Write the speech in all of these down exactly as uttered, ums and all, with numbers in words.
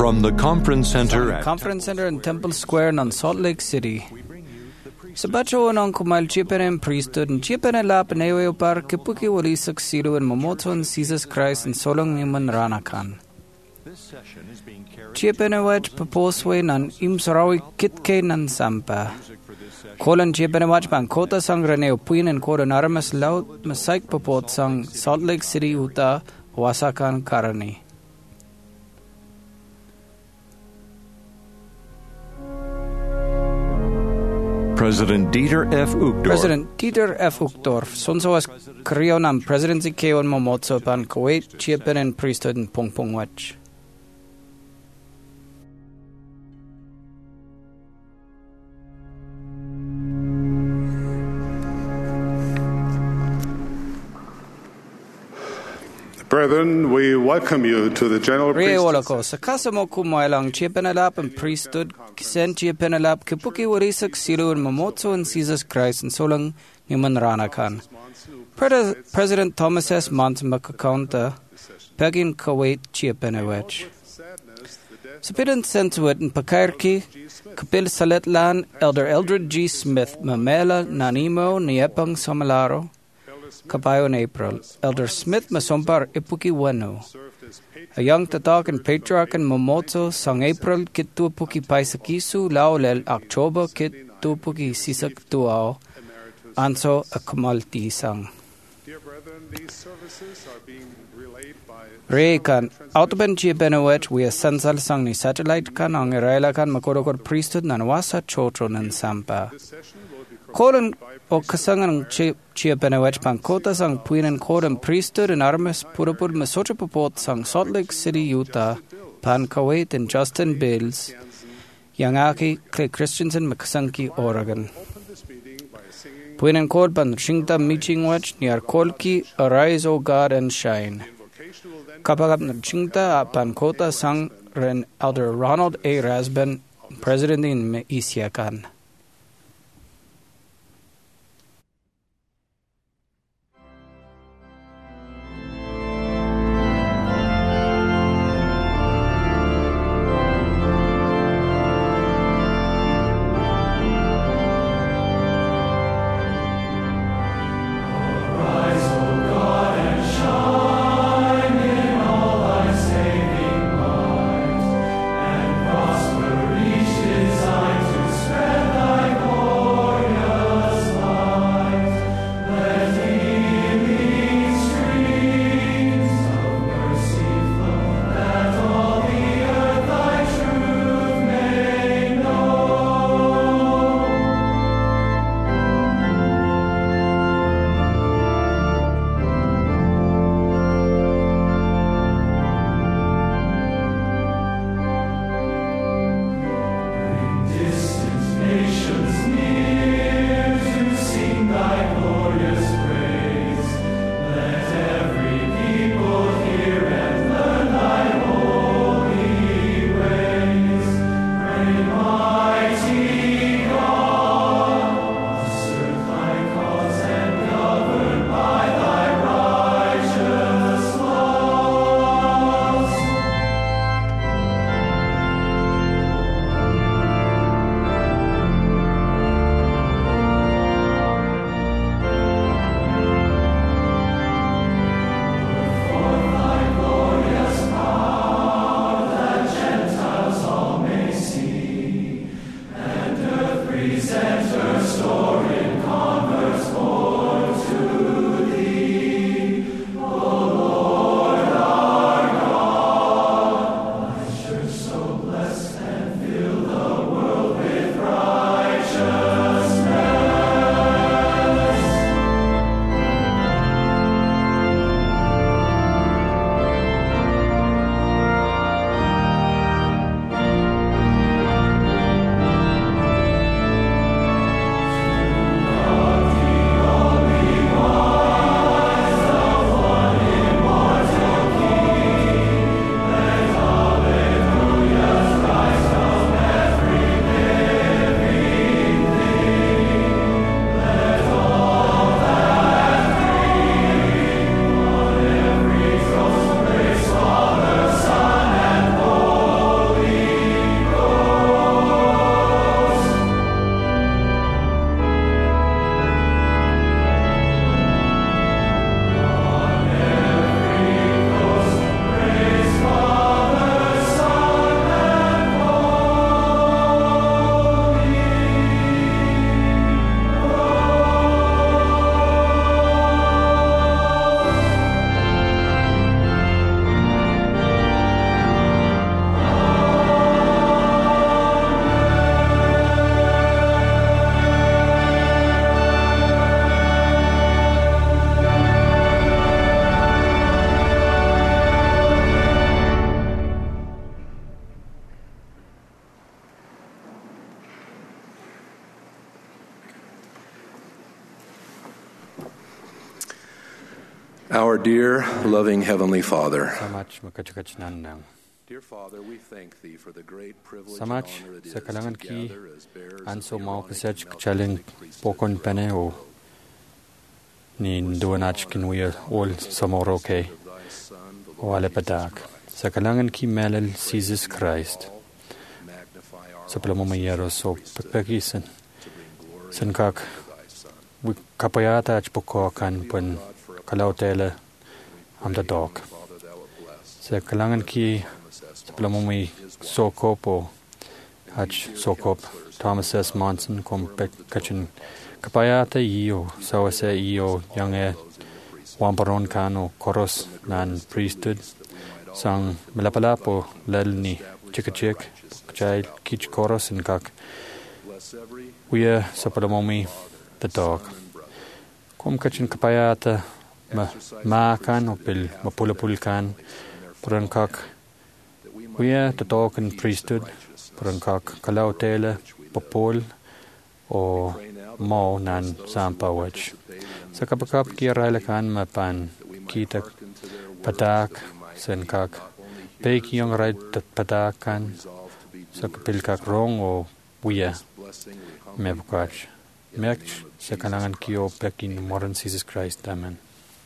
From the Conference Center at Conference Center in Temple Square in Salt Lake City. Sa bacho ng kumal chipen priesthood and chipen lap newe par kipuki wali succedo in momoton Jesus Christ and solong iman ranakan. Chipen wach paposwe nan imsarawi kitke nan sampa. Kolan chipen wach pan kota sang reneo puin and kodan armas laut masaik papot sang Salt Lake City Utah wasakan karani. President Dieter F. Uchtdorf. President Dieter F. Uchtdorf. Sonso was kriyo ng presidency keon momotso pan Kuwait chipen and priesthood in Pongpong Wach. Brethren, we welcome you to the General Priesthood. Ko sa kasamo kumailang chipenalap and priesthood kisen chipenalap kipuki warisak silu and mamotso and Jesus Christ and solang niman ranakan. President Thomas S. Montemakakonta pegin Kuwait chipenawech. Sapidan sentuit and pakairki kapil saletlan Elder Eldred G. Smith mamela nanimo niepang somalaro. Kabayo in April, Elder Smith masompar ipuki wano. A young tatak and patriarch and momoto sang April kit tu puki paisakisu lao lel October kit tu puki sisak tuao. Anso a kamalti sang. Re kan autoben chipenowech we a sensal sang ni satellite kan ang irela kan makorokor priesthood nan wasa chotro nan sampa. Kolan o kasangan chipenowech pan kota sang puinan kodan priesthood and armas purapur masocha popot sang Salt Lake City, Utah, pan Kuwait and Justin Bills, Yangaki, Clay Christensen, Makasanki, Oregon. Puinan kod pan shingta michingwech near Kolki, arise O God and shine. Kapagap na shingta pan kota sang ren Elder Ronald A. Rasben, President in Isiakan. Spend Our dear, loving Heavenly Father, Samach makachakach nandang. dear Father, we thank Thee for the great privilege and Samach honor it is sa to kalangan ki gather as bearers of anso the mau Aaronic kasach and kachaling Melchizedek priesthood pokon for pene so o long. ni nduanach kinwia ol samoro ke Of Thy Son, the o Lord ale Jesus padak. Christ. Sa kalangan ki melel Jesus Christ. Magnify our Sa palamumayero so pagpagisan. to bring glory San kak to Thy Son. wi kapayata ach poko kan pun kalautele am da dog. Father, Thou art blessed. Sa kalangan ki sa palamumay sokop o ach sokop Thomas S. Monson kom kachin kapayata iyo sawase iyo yange wamparon kano koros nan priesthood sang malapalapo lalni chikachik kachai kich koros in kak Bless every uya sa palamomi the dog kom kachin kapayata ma ma kan o pil mapulapul kan puran kak uya the dog in priesthood puran kak kalautele popol o mo nan sampawach sa kapakap kirala kan mapan kita patak sen kak pek yung right patakan sa kapil kak rong o uya mepukach mech sa kalangan kiyo pekin moran Jesus Christ. Amen.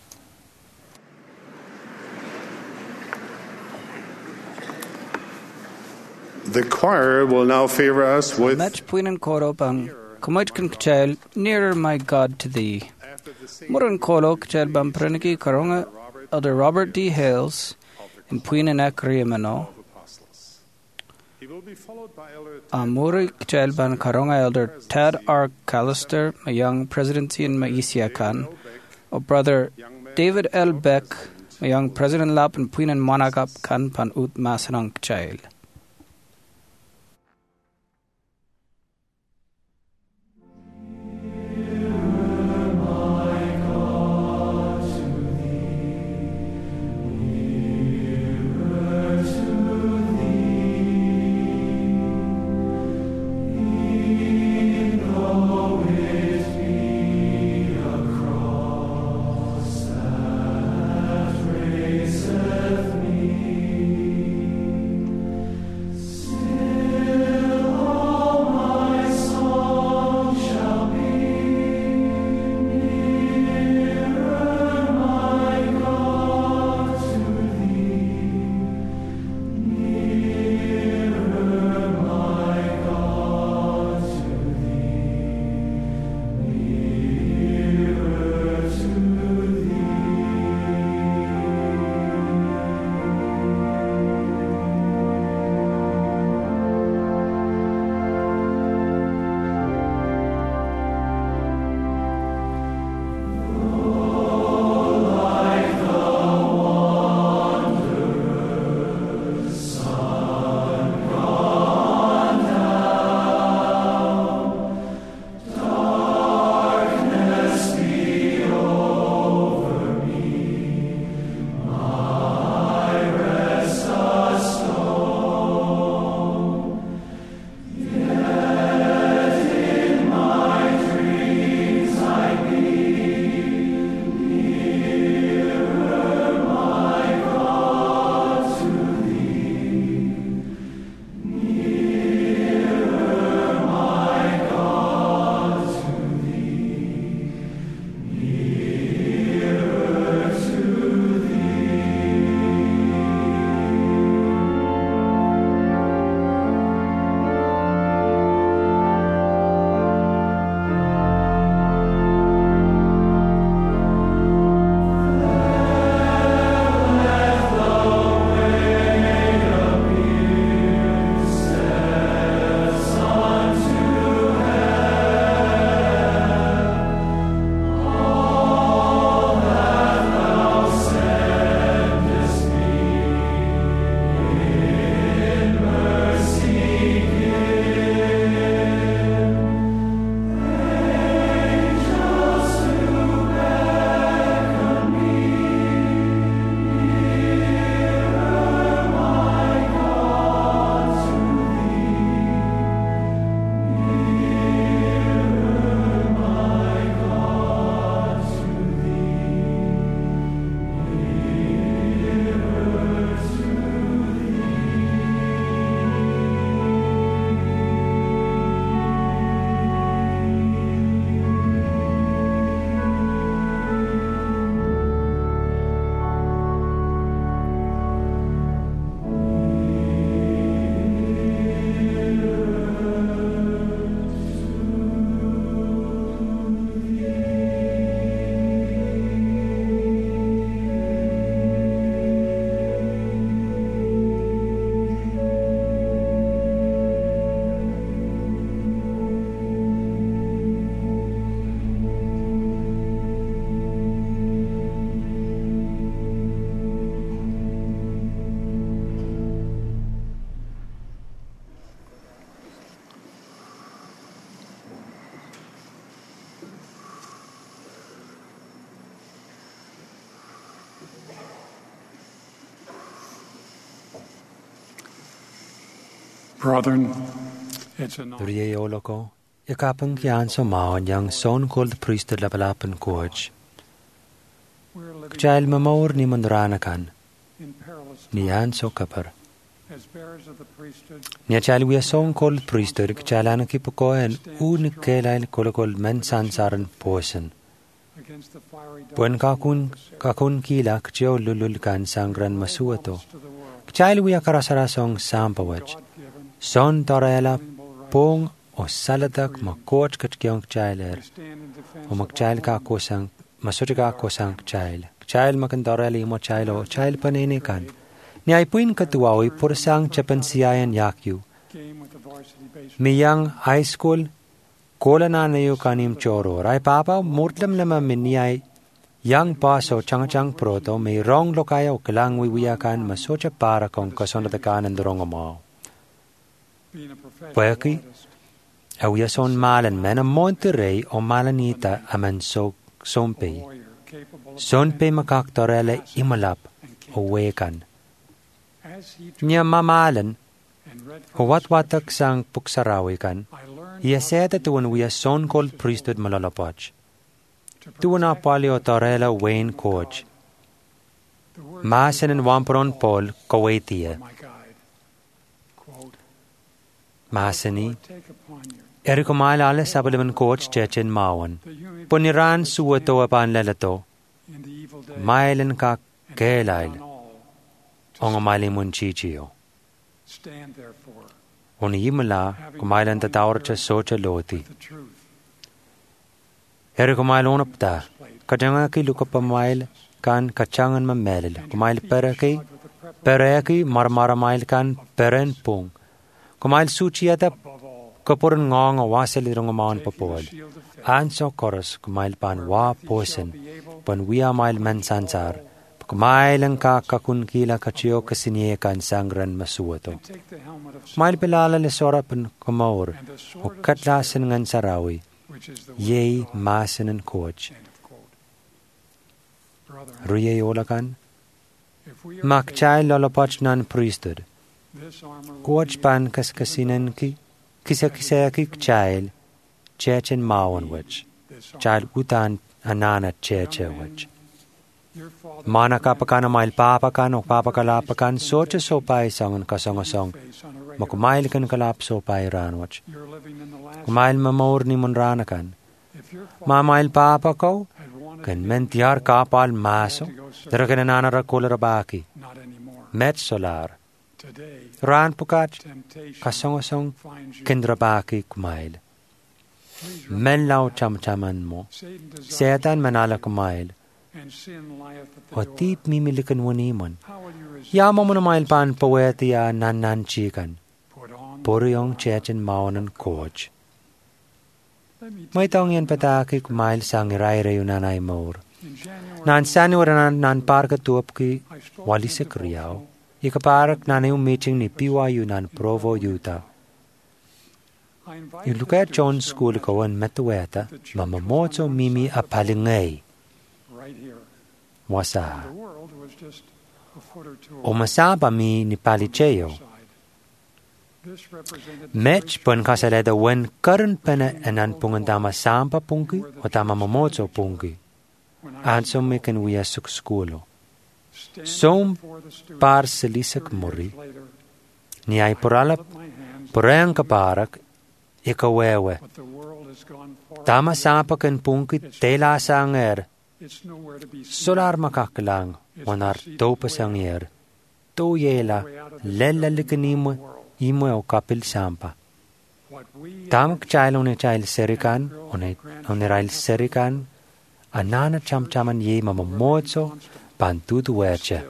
The choir will now favor us with Match puinan koro bang kumait kan kachel nearer my God to thee. Muran kolo kachel bang praniki karonga Elder Robert D. Hales in puinan akriamano. He will be followed by Elder Amuri kachel bang karonga Elder Tad R. Callister, a young presidency in Maisia kan. O brother David L. Beck, a young president lap in puinan monagap kan pan ut masanang kachel. Seth me Brethren, it's an Duriye oloko, ikapang kian so maon yang son called priesthood lapalapan coach. Kjail mamor ni mandranakan, ni an so kapar. Nia chal we son called priesthood kjalana kipoko en un kelail kolokol men sansaran posen. Buen kakun kakun kila kjeo lulul kan sangran masuato. Kjail we akarasara song sampawach. Son torela pong o saladak ma coach kjong kjailer. O makjail ka kosang masutika kosang kjail. Kjail makan toreli mo kjailo kjail panene kan. Ni ay puin katuawi pursang chapan siyayan yakyu. Miyang high school, kola na nayo kanim choro. Rai papa murtlam lama miniyay yang paso chang-chang proto may rong lokaya o kalang wiwiyakan masocha para kong kasonatakan ang dorong amaw. Pweki, awiya son malan mena Monterrey o malanita aman so sompe. Sonpe makaktorele imalap o wekan. Niya mamalan, huwat-watak sang puksarawi kan, iya seta tuwan wiya son called priesthood malalapach. Tuwan na palio torela Wayne Coach. Masan and Wamperon Paul, Kuwaitia. Masani, erikumala ala sabaliman Coach Chechen Mawan. Puniran suwato apan lalato. Mailan ka kelail. Onga mali mun chichiyo. Oni yimala kumailan tatawar cha socha loti. Here kumail onapta. Kajanga ki lukapamail kan kachangan mamelil. Kumail peraki, peraki marmara mail kan peren pung. Kumail suchiyata kapuran ngong awasali rungamaan papol. Anso koros kumail pan wa posen. Pan wiya mail mensansar. Kumailang ka kakun kila kachio kasinye kan sangran masuato. Mail pilala lesora pan kumaur, o katlasan ngan sarawi, yay masan and coach. Ruye olakan, makchay lolopach nan priesthood. Coach pan kaskasinan ki, kisa kisa ki kchail, chechen mawan wich, child utan anana cheche wich. Mana kapakan mail papakan o papakalapakan socha sopay sangan kasangosong makumail kan kalap sopay ranwach. Kumail mamaur ni munranakan. Mamail papakaw kan mentiyar kapal maso darakan nanara kolarabaki. Met solar. Ran pukach kasangosong kendrabaki kumail. Menlaw cham-chaman mo. Setan manala kumail. O tip mimilikan waniman. Yama mo na mailpan pawetiya nan-nan chikan. Puro yung chechen mawanan coach. May taong yan pataki kumail sang iray-rayo nanay maur. Nan sani wara nan parka tuap ki wali sa kriyaw. Ikaparak nanay yung meeting ni P Y U nan Provo, Utah. Ilukay John School kawan metuweta mamamoto mimi apalingay. Wasa. O masaba mi ni palicheo. Mech pun kasaleda wen karan pena enan pungan tama sampa pungi o tama mamoto pungi. Anso me kan wiya suk skulo. Som par selisak muri. Ni ay poralap porang kaparak ikawewe. Tama sampa kan pungi tela sanger. Solar makakalang, wanar to pasangyer, to yela, lelalikan imo, imo o kapil sampa. Tamak chaylo ni chayl serikan, o nirail serikan, anana cham-chaman ye mamamotso, pantutu weche.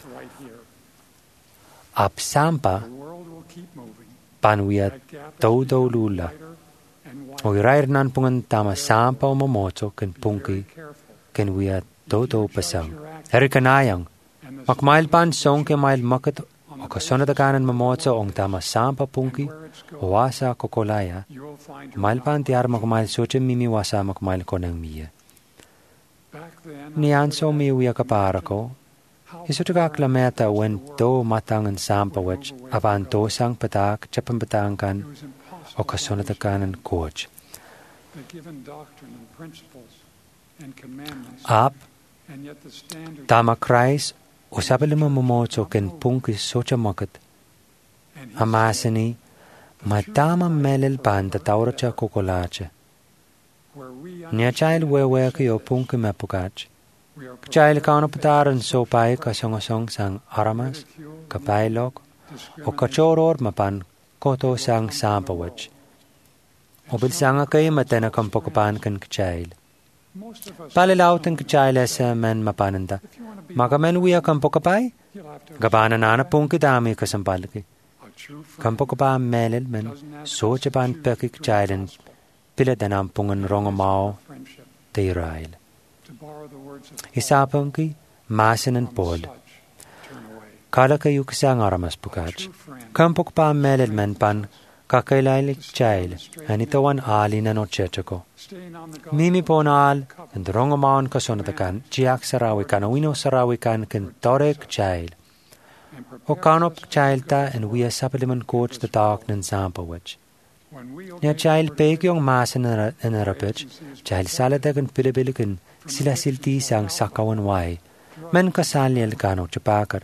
Ap sampa, panwiyat to-do lula, o irair nan pungan tama sampa o mamotso kan pungki, ken wiya toto pasang. Heri kanayang, makmail pan song ke mail makat o kasonatakanan mamotso ong tama sampa pungki o wasa kokolaya, mail pan tiar makmail soche mimi wasa makmail konang miya. Niyan so mi wiya kapara ko, Isutugak lameta when do matang and sampawich avan do sang patak chapan batangan o kasonatakan and coach. The given doctrine and principles and commandments, Up and yet the standard tama Christ usabilima momocho ken punkis socha makat and his amasini matama melel banda tauracha kokolache. where we Nia child wewe ki o punki mapukach. we are Child kaunaputaran so pai kasongosong sang aramas kapailok o kachoror mapan koto sang sampawich. Obil sanga kay matena kampokapan kan kachayl. most of us Palilautan kachayl esa men mapananda. if you want to be Magamen wiya kampokapay? you'll have to Gabana nana pungki dami kasampalki. a true friend Kampokapa melel men sochapan peki kachaylan pila danam pungan rongamao friendship te Israel. to borrow the words of Isapanki masin and Paul. such turn away. Kala kayo kasang aramas pukach. True friend Kampokpa melel men pan kakailaylik chayl anitawan ali na no chechako. staying on the Mimi gospel ponal and rongamon kasonatakan jiak sarawikan wino sarawikan ken torek chayl. and prepare O kanop chayl ta and we a sapaliman coach the dark nan sampawich. when we Nya obey chayl the word pek yung masin in a rapich, chayl salatakan pilibilikan sila silti sang sakawan wai. Men kasalyal kanok chapakar.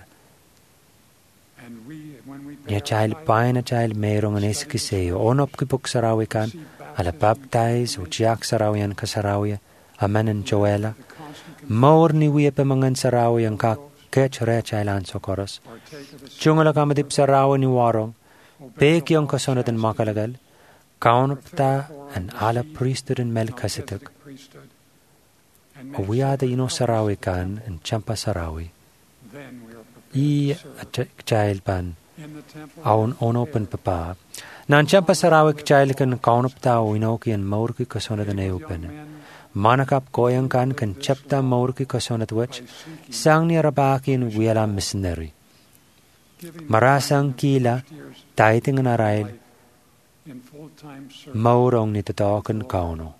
and we when we Nya bear chayl our pain a chayl mayroong an eskiseyo onop kipok sarawikan ala baptize o jiak sarawian kasarawiya amen and joela. the constant Maur ni wiya pamangan sarawi ang kak kech re chaylan sokoros. partake of the Chungala kamadip sarawi ni warong. obey Pek yung kasunod ang makalagal. Kaunapta an ala priesthood and Melchizedek. priesthood and O make wiya da ino sarawi kan and champa sarawi. then we are prepared I to serve a chayl pan. in the temple Aun onopen papa. Nan champa sarawi chayl kan kaunapta o inoki an maurki kasunod ang eupen. men Manakap koyang kan kan chapta maurki kasunod wach. Sang ni rabaki and wiyala missionary. giving Marasang kila, years taiting an arail, in full-time service. maurong ni tatakan kauno.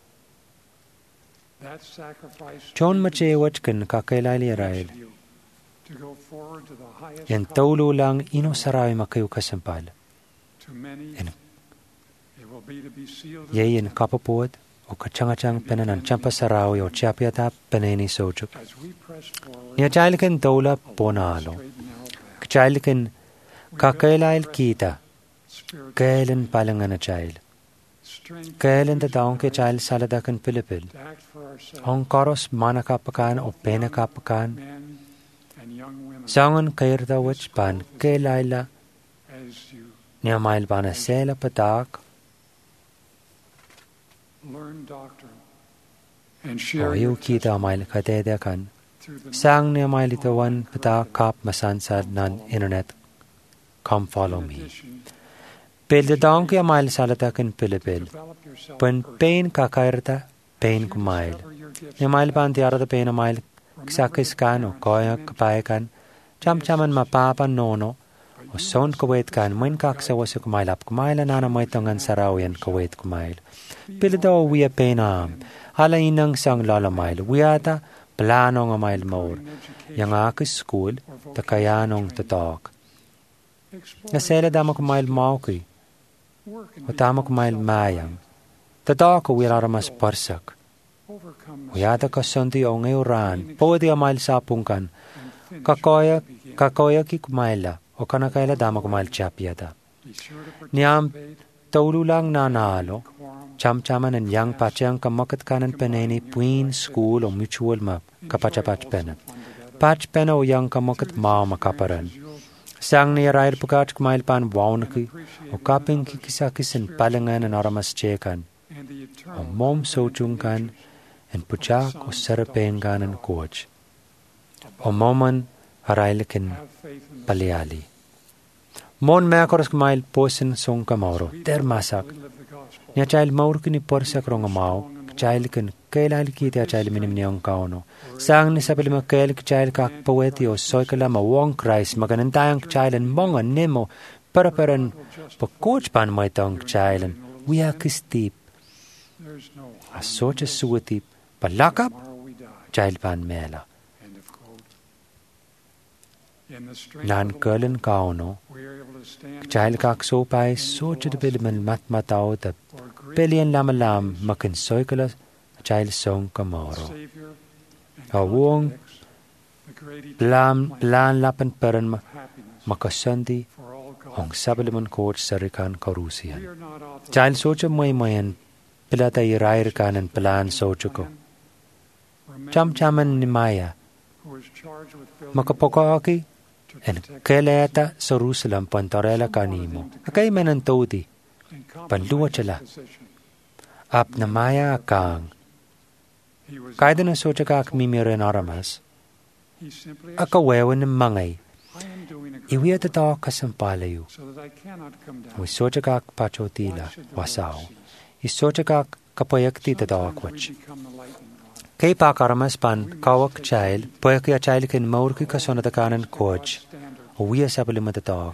That sacrifice John machewach kan kakailali arail. you to go forward to the highest Yan calling. taulo lang ino sarawi makayo kasampal. To many, Yan it will be to be sealed in yayin kapapuad o kachangachang penanan champa sarawi o chapiata peneni sojuk. as we press forward. Niya chaylikan taula ponalo. straight and narrow path. Chaylikan kakailail kita. Spiritual Kailan palangan na chayl. strength Kailan tataong ke chayl saladakan pilipil. to act for ourselves, Ang koros manakapakan o penakapakan. men and young women, Sangan kairtawach pan kailaila as you niya mail panasela patak. learn doctrine and O share yu your kita mail katedakan. through the Sang niya mail itawan patak kap masansad nan internet. Come follow me. addition, Pilda daong kaya mail saladakan pilipil. develop yourself Pen personally. pain kakairta, pain kumail. Discover your gifts Niya mail pan tiara pain na mail sakis kan o koya kapayakan. Cham chaman mapapan nono. O son kawait kan mun kaksawa sa kumailap kumaila na namay tangan sarawian kawait kumail. Pila daw wiya penam. Hala inang sang lalamail. Wiyata plano nga mail maur. Yang akis school takayanong tatok. Explore Nasela dama kumail mauki. work and O tama kumail mayang. Tatok o wila ramas parsak. overcome Wiyata kasunti o ngayuran. Pwede amail sapungkan. and finish Kakoya, what you begin. kakoya ki kumaila. O kanakaila dama kumail chapyata. Be sure to Niyam participate taululang nanalo. quorum Cham-chaman and yang pachang kamakat kanan peneni puin school o mutual map kapachapach pena. Pach pena o yang kamakat mao makaparan. Sang ni rair pukat kumail pan waunaki o kaping kikisakisin palangan and aramas chekan. and the O eternal mom sochungkan and puchak o sarapengan and coach. O moman harailakin have faith in the paliali. Mon meakoras kumail posin song kamauro. Der masak. we live the gospel. Nya child maur kini porsak rong mau, child kin kailal ki ta child minim ni ang kauno. Sang ni sapil ma kail ki child kak paweti o soikala ma wong Christ maganan tayang child and monga nemo para paran pa coach pan mai tong child and we are kistip There's no a socha suwatip palakap tomorrow we die. child pan mela. End of quote. nan kölin kauno, kjail kak so pai so chud bil men mat matao da billion lam lam makin soikala kjail song kamoro. Awong blam blan lapen peren makasandi ong sabaliman coach sarikan karusian. Kjail socha moy moyen pilata irair kanan plan socha ko. Cham chaman ni maya makapokaki en keleta Jerusalem pantarela kanimo. Akay menan todi panluwa chala. Ap na maya akang. Kaya na socha kak mimiren aramas. Akawewan ng mangay. Iwi at ito kasampalayo. Wi socha kak pachotila wasaw. Isocha kak kapayakti ito akwach. Kay pakaramas pan kawak chail, payakya chail kin maurki kasonatakanan coach, o wiya sabalimat atak.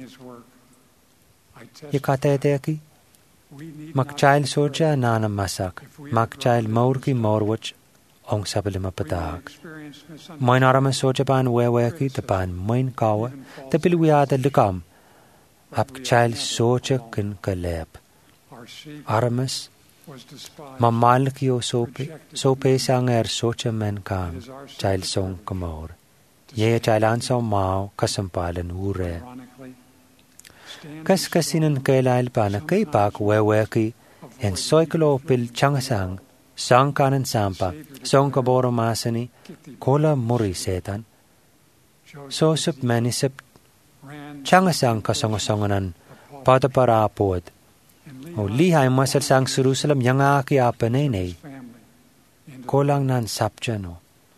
Yakatayaki, mak chail socha nana masak, mak chail maurki maurwach, ong sabalimat patak. Moin aramas socha pan weweki, the pan moin kawa, the pilwiata lukam, ap chail socha kin kaleb. Aramas, Mamalki o sope, sope sang er socha men kang, child song kamor. Ye chailan so mao kasampalan ure. Kas kasinan kailail pana kay pak weweki, en soiklo pil changasang, sang kanan sampa, song kaboro masani, kola muri setan. So sup manisip, changasang kasongasonganan, patapara apod. O lihay masal sang Jerusalem yang aki apanay kolang nan sapjano.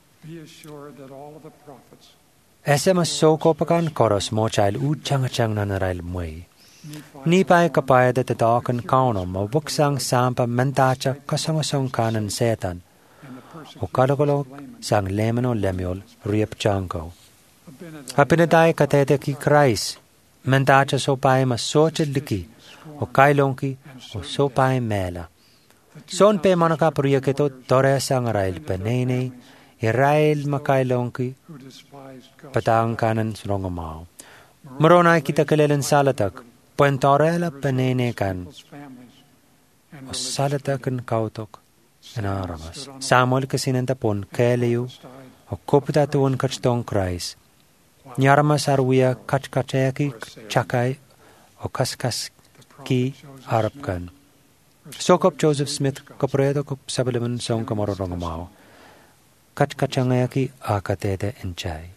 Ese mas soko pakan koros mo chail u chang chang nanarail moy. Ni pay kapaya da tatakan kauno mabuksang sampa mentacha kasongasong kanan setan. O kalakolog sang lemano lemiol riep chanko. Apinaday katete ki Christ. Mentacha so pay mas socha liki. O kailongki o sopai mela. Son pe manaka priyaketo tore sangarail penene, Irail makailongki, patang kanan srongamao. Maronay kita kalilan salatak, puentorela penene kan. O salatakan kautok, enaramas. Samuel kasinantapon keleyu, o koputatuan kachtong Christ. Nyaramas arwia kachkacheki chakay, o kaskas ki harapkan. Sokop Joseph Smith kapredo kop sabaliman song kamarorongmao. Kachkachangayaki akatete enchay.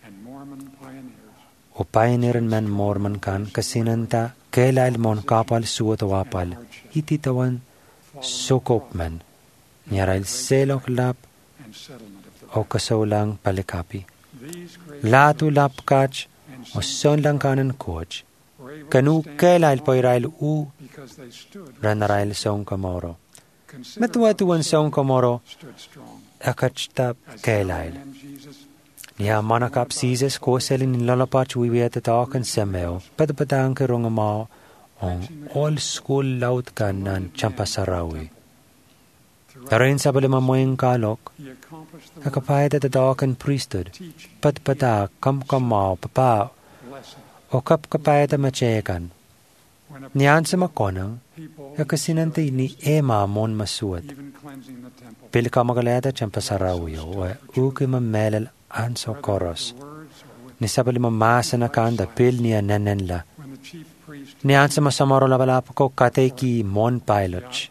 O pioneerin man Mormon kan kasinanta kailail mon kapal suwatawapal ititawan sokop man nyarail selok lap o kasawlang palikapi. Latu lap kach o son lang kanan coach. Kanu kailail poirail u ranarail song kamoro. Matuatuan song kamoro akachtab kailail. Niya manakap sizes ko selin nilalapach wiwet atakan semeo padapadang kerongamaw ong all school laut kan nan champasarawi. Tarin sa balimamoying kalok, kakapayat at atakan priesthood, patpada kamkamaw papa o kapkapayat at machekan. Niyan sa makonang, kakasinantay ni Ema mon masuat. Pilka magaleta champasarawi o uki mamelal anso koros. Ni sabali mamasa na kanda pil niya nanenla. Niyan sa masamaro labalap ko kateki mon piloch.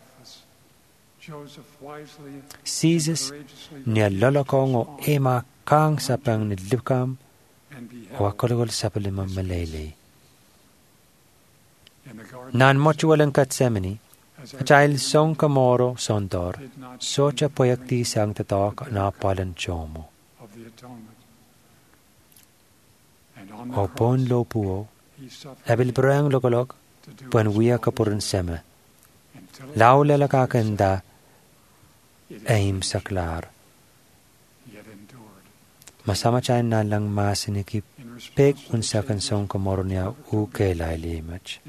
Sizes niya lolokong o Ema kang sapang nilukam o akologol sabali mamalele. Nan mochualang Katsemani, achayil song kamoro sondor, socha poyakti sang tatok na palan chomo. O pon lopuo, abil brang lokolog, pon wia kapurun seme. Laula lakakanda, aim saklar. Masama chayin na lang masinikip, pek unsakan song kamoro niya u kailay limach.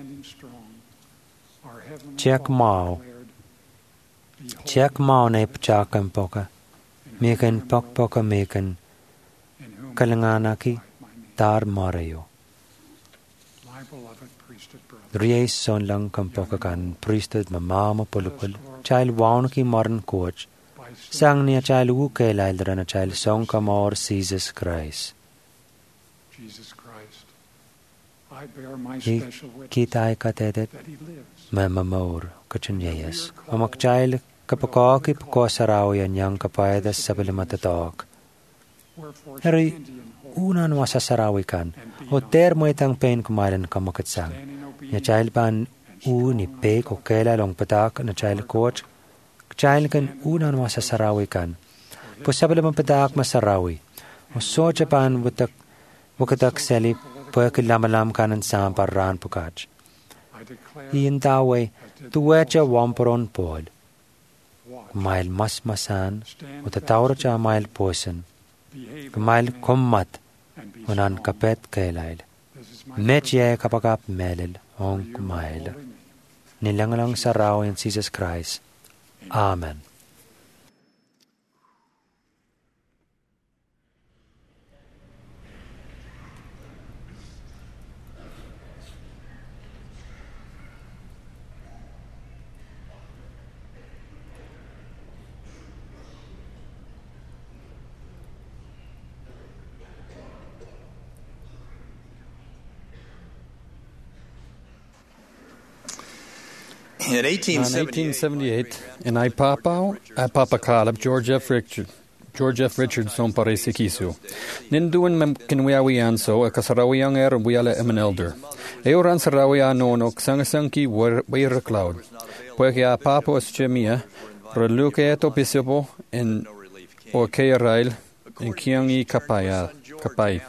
Check mao, check mao na ipachakan poka, mekan pokpoka mekan, kalanganaki, dar Mario. my beloved priesthood brother. Ries son lang kan pokakan priesthood ma mama polupul. Child waun ki maran coach. By Sang nia child u ke laildran a child song kamor Jesus Christ. Jesus Christ, I bear my Hi special witness kitai katedet that he lives. ma mamor kachin yes. Amak child kapaka ki pako sarao yan yang kapayada sabalimatadok. Wherefore Harry, stand ye in hope, unan wasa sarawikan, o ter mo itang pain kumaran kamakatsang. stand in Nya obedience, child ban u ni pe ko kela long patak na child coach. Child kan unan wasa sarawikan. Po sabaliman patak masarawi. O so Japan wutak wukatak seli po kilamalam kanan sampar ran pukach. I declare, Iyan tawe tuwecha wamporon pod. watch, Mail mas masan stand o fast, tatawra cha mail posen. behave Kumail like men, kummat and be unan strong. kapet kailail. This is my Mechye kapagap melil for ong you, kumail. holy name. Nilangalang sa raw in Jesus Christ. Amen. In eighteen eighteen seventy-eight, seventy-eight, in Ipapau, Ipapakalap, George F. Richard, George F. Richardson parisikisu. Ninduan mem kinwiawian so a kasarawiang er wiala em an elder. Euran sarawia nono ksangasanki weir cloud. Puekia papo eschemia, reluke eto bisipo in o keirail in kiangi kapaya kapai.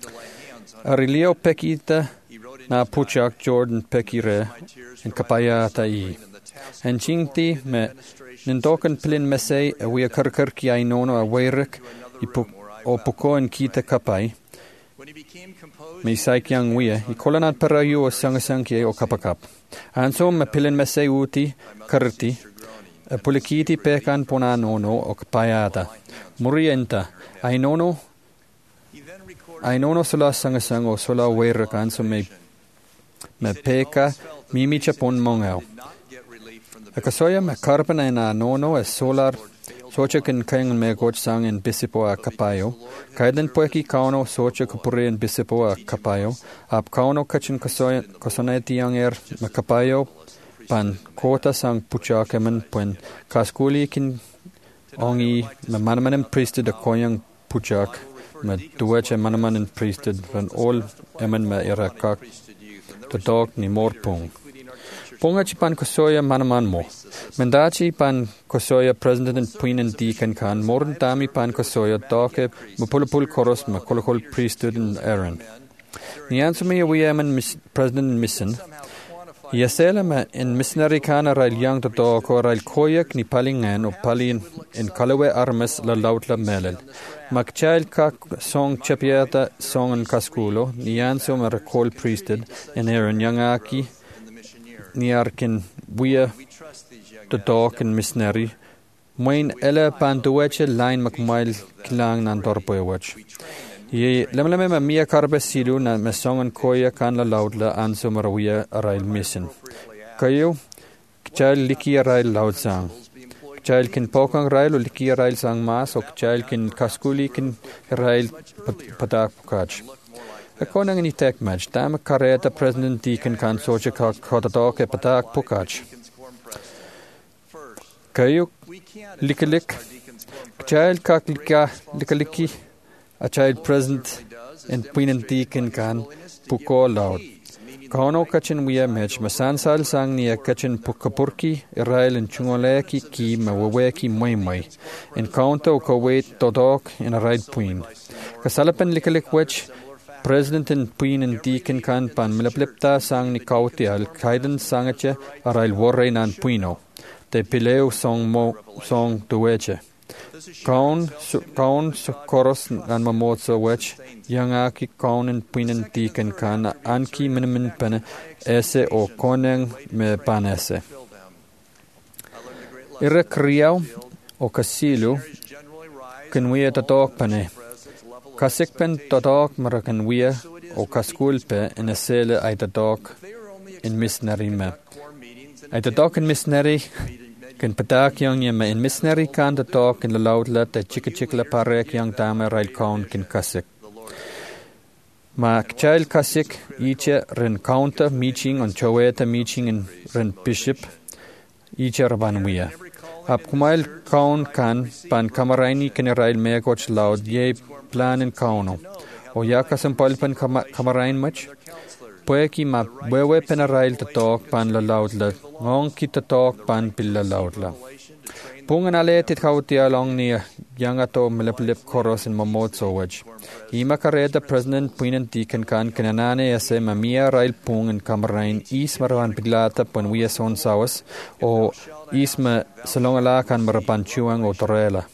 Arilio pekita na puchak Jordan pekire in kapaya tai. En chingti me nindokan plin mesei a wea karkar ki ai nono a weirik i pu, o puko en kita kapai. Me saikiang wea i kolanat parayu o sangasanki o kapakap. Anso me pilin mesei uti karti a pulikiti pekan pona nono o kapayata. Murienta ai nono ai nono sola sangasang o sola weirik anso me me peka mimi chapon mongao. A kasoya me karpan na nono e solar socha kin kaing me goch sang in bisipo a kapayo. Kaiden poeki kauno socha kupure in bisipo a kapayo. Ap kauno kachin kasoya kosoneti yanger me kapayo pan kota sang pucha kemen puen kaskuli kin ongi me manamanen priested a koyang puchak me dueche manamanen priested van all emen me irakak the dog ni morpung. Pongachi pan kosoya manaman mo. Mendachi pan kosoya president and queen and deacon kan moran dami pan kosoya doke mapulapul koros makolokol priesthood and Aaron. Ni answer me we am and president and mission. Yaselema in missionary kana rail young to dog or rail koyak ni palingan o palin in Kalawe armes la lautla melel. Makchail kak song chapiata song and kaskulo ni answer me recall priesthood and Aaron yangaki niarkin wea the dog and missionary Moin ella pandueche line macmail kilang nan dorpoewach. Ye lemleme ma mia karbe silu na mesong and koya kan la laudla anso marawia arail mission. Kayo child liki arail laud sang. Child kin pokang rail o liki arail sang mas o child kin kaskuli kin arail patak pukach. Akonang ni tech match dam kareta president deacon kan socha kotadok e patak pukach. Kayo likalik child kak lika likaliki a child present and queen and deacon kan puko loud. Kano kachin wia match masan sal sang ni a kachin pukapurki Israel and chungoleki ki mawaweki moimoi in counter kawait dodok in a right queen. Kasalapan likalik which President and Queen and Deacon kan pan milaplipta sang ni kauti al kaiden sangache arail warre nan puino. Te pileu song mo song dueche. Kaun kaun koros nan mamotso wech yangaki kaun and Queen and Deacon kan anki minimin pen ese o koneng me panese. Irre kriau o kasilu kinwe ta tok pane. Kasik the dog Marakan Wea or Kaskulpe in a sailor I the dog in missionary me. I the dog in missionary can patak young yama in missionary can the dog in the loud let the chicka chickla parek young dame rail count can Kasik. Ma child Kasik each ren counter meeting on Choweta meeting in ren bishop each Raban Wea. Ab kumail kaun kan pan kamaraini can rail megoch loud ye plan in kauno. O yakasan palpan kamarain much. Poeki ma wewe penarail to talk pan la loudla. Ngong kita talk pan pilla loudla. Pungan aletit kauti along near yangato melipilip koros in mamotso wedge. Ima kareta president puinan deacon kan kananane ase mamia rail pung in kamarain is maravan piglata pan we son sawas o isma salongala kan marapan chuang o torela.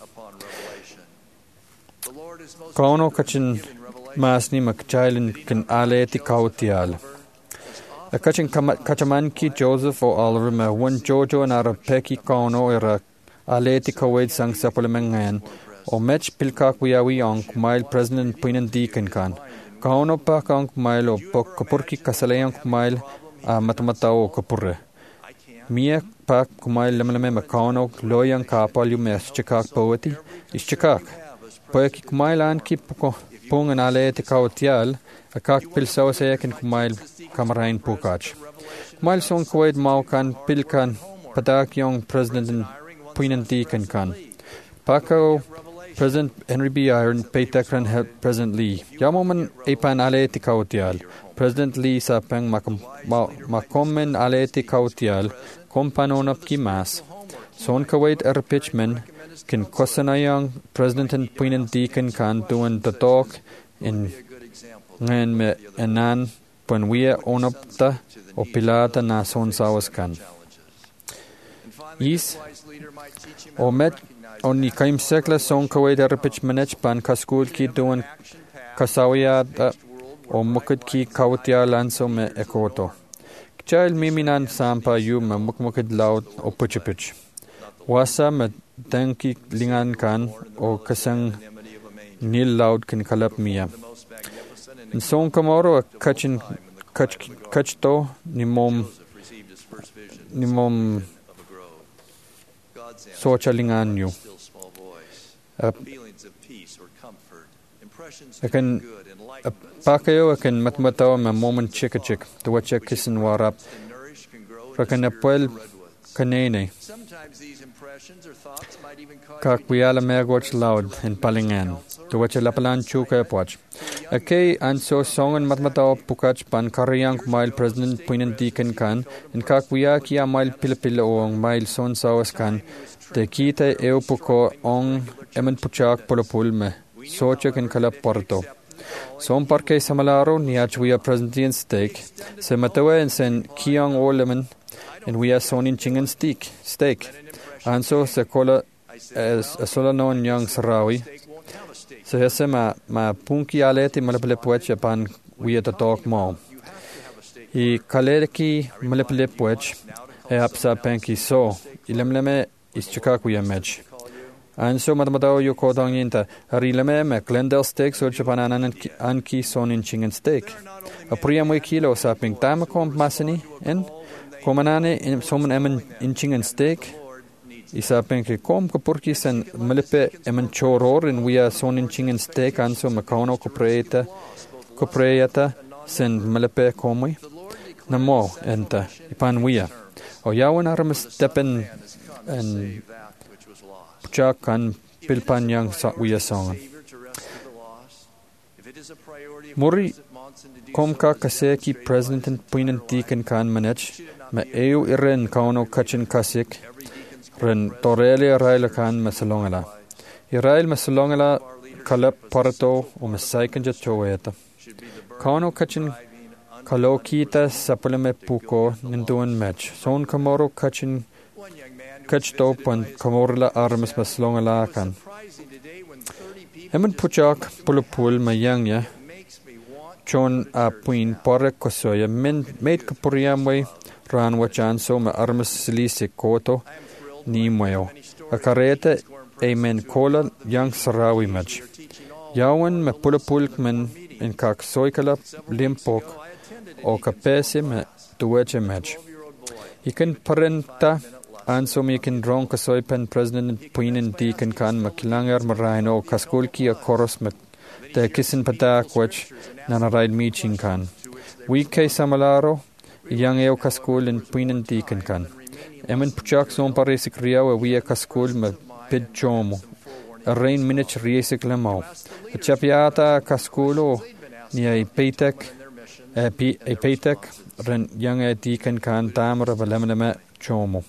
Kauno kachin masni makchailin kan aleti kautial. A kachin kachamanki Joseph o alrima one Jojo and ara peki kauno era aleti kawed sang sapalemangan o mech pilkak wiawi on kumail president puinan deacon kan. Kauno pa kang kumail o pok kapurki kasalayan kumail a matamatao kapurre. Mia pa kumail lemleme makauno loyang kapal yume chikak poeti is chikak. Poeki kumail an ki poko pung an aleti kautial a kak pil sawasayakin kumail kamarain pukach. Kumail son kuwaid maukan pilkan padak young president and puinan deacon kan. Pako President Henry B. Iron Paytakran help President Lee. Yamoman epan aleti kautial. President Lee sa pang makomen aleti kautial kompanonap ki mas. Son kuwaid er pitchman can kosanayang President and puinan deacon kan doing the talk in ngan me enan pun wea onopta o pilata na son sawas kan. Is o met oni kaim sekla son kuwaid er pitchmanech pan kaskul ki doing kasawiyada o mukid ki kautia lanso me ekoto. Child miminan sampa yu me mukmukid laud o puchipich. Wasa me tanki lingan kan o kasang nil laud kan kalap mia. In son kamoro a kachin kach kachto nimom nimom socha lingan yu. Akan pakayo akan matmataw me moment chika chik to wacha kisin warap. Akan apel kanene. Kak wiala mergoch loud in palingan. To wacha lapalan chuka poch. Akay anso songan matmataw pukach pan kariyang mile president puinan deacon kan in kak wiya kia mile pilapila oong mile son sawas kan te kita eo puko ong eman puchak polopul me. Socha kan kalap porto. Son parke samalaro niach we are present in steak. Se matawa and sen kiang o lemon and we are sonin chingan steak. Steak. And so se kola as a solanon young sarawi. Se hese ma ma punki aleti malapele puech pan we at the talk mo. I kalerki malapele puech e apsa penki so. Ilemleme is chikakuya mech. And so madamadaw yu kodang yinta harilame me Glendale steak so chapananan anki sonin chingan steak. A priyamwe kilo saping tamakom masani en komanane in soman eman in chingan steak. Isaping ke kom kapurki sen malipe eman choror in wia sonin chingan steak anso makono kopreeta kopreeta sen malipe komwi. Namo enta ipan wia. O yawan aramas stepen en Chak kan pilpan yang sakwiya song. Muri komka kaseki president and puinan deacon kan manage me eu iren kauno kachin kasik ren torele raila kan masalongala. Irail masalongala kalap parato o masaikan jatchoeta. Kauno kachin kalokita sapulame puko ninduan match. Son kamoro kachin Kachto pan kamorla armas maslongala kan. Eman puchak pulupul mayangya. Chon a puin pare kosoya min made kapuriamwe ran wachanso ma armas silisi koto ni moyo. A kareta amen kola yang sarawi mach. Jauen me pulapulk men in kak soikala limpok o kapese me duweche mech. Ikin parenta ansom ikin dronka soipen president puinin deacon kan makilanger marino kaskulki a koros me de kisin patak wech nanaraid meeting kan. Wike samalaro yang eo kaskul in puinin deacon kan. Emen puchak son paresik riau a wia kaskul me pid chomo. A rain minich riesik lemau. A chapiata kaskulo ni a peitek a peitek ren yang a deacon kan tamara valemene chomo.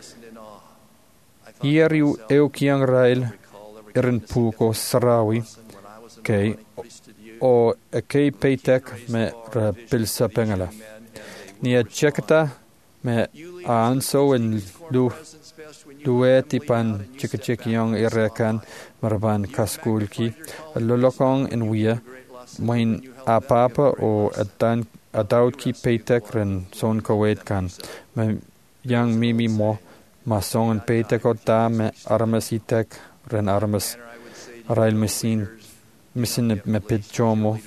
Ieriu eo kiang rail irin puko sarawi kei o a kei peitek me ra pilsa pengala. Ni a chekta me a anso in lu lueti pan chikachik young irekan maraban kaskulki a lulokong in wia main a papa o a dan a daudki peitek ren son kowet kan me young mimi mo ma song peitek o da me armasitek ren armas rail mesin misin me pit chomo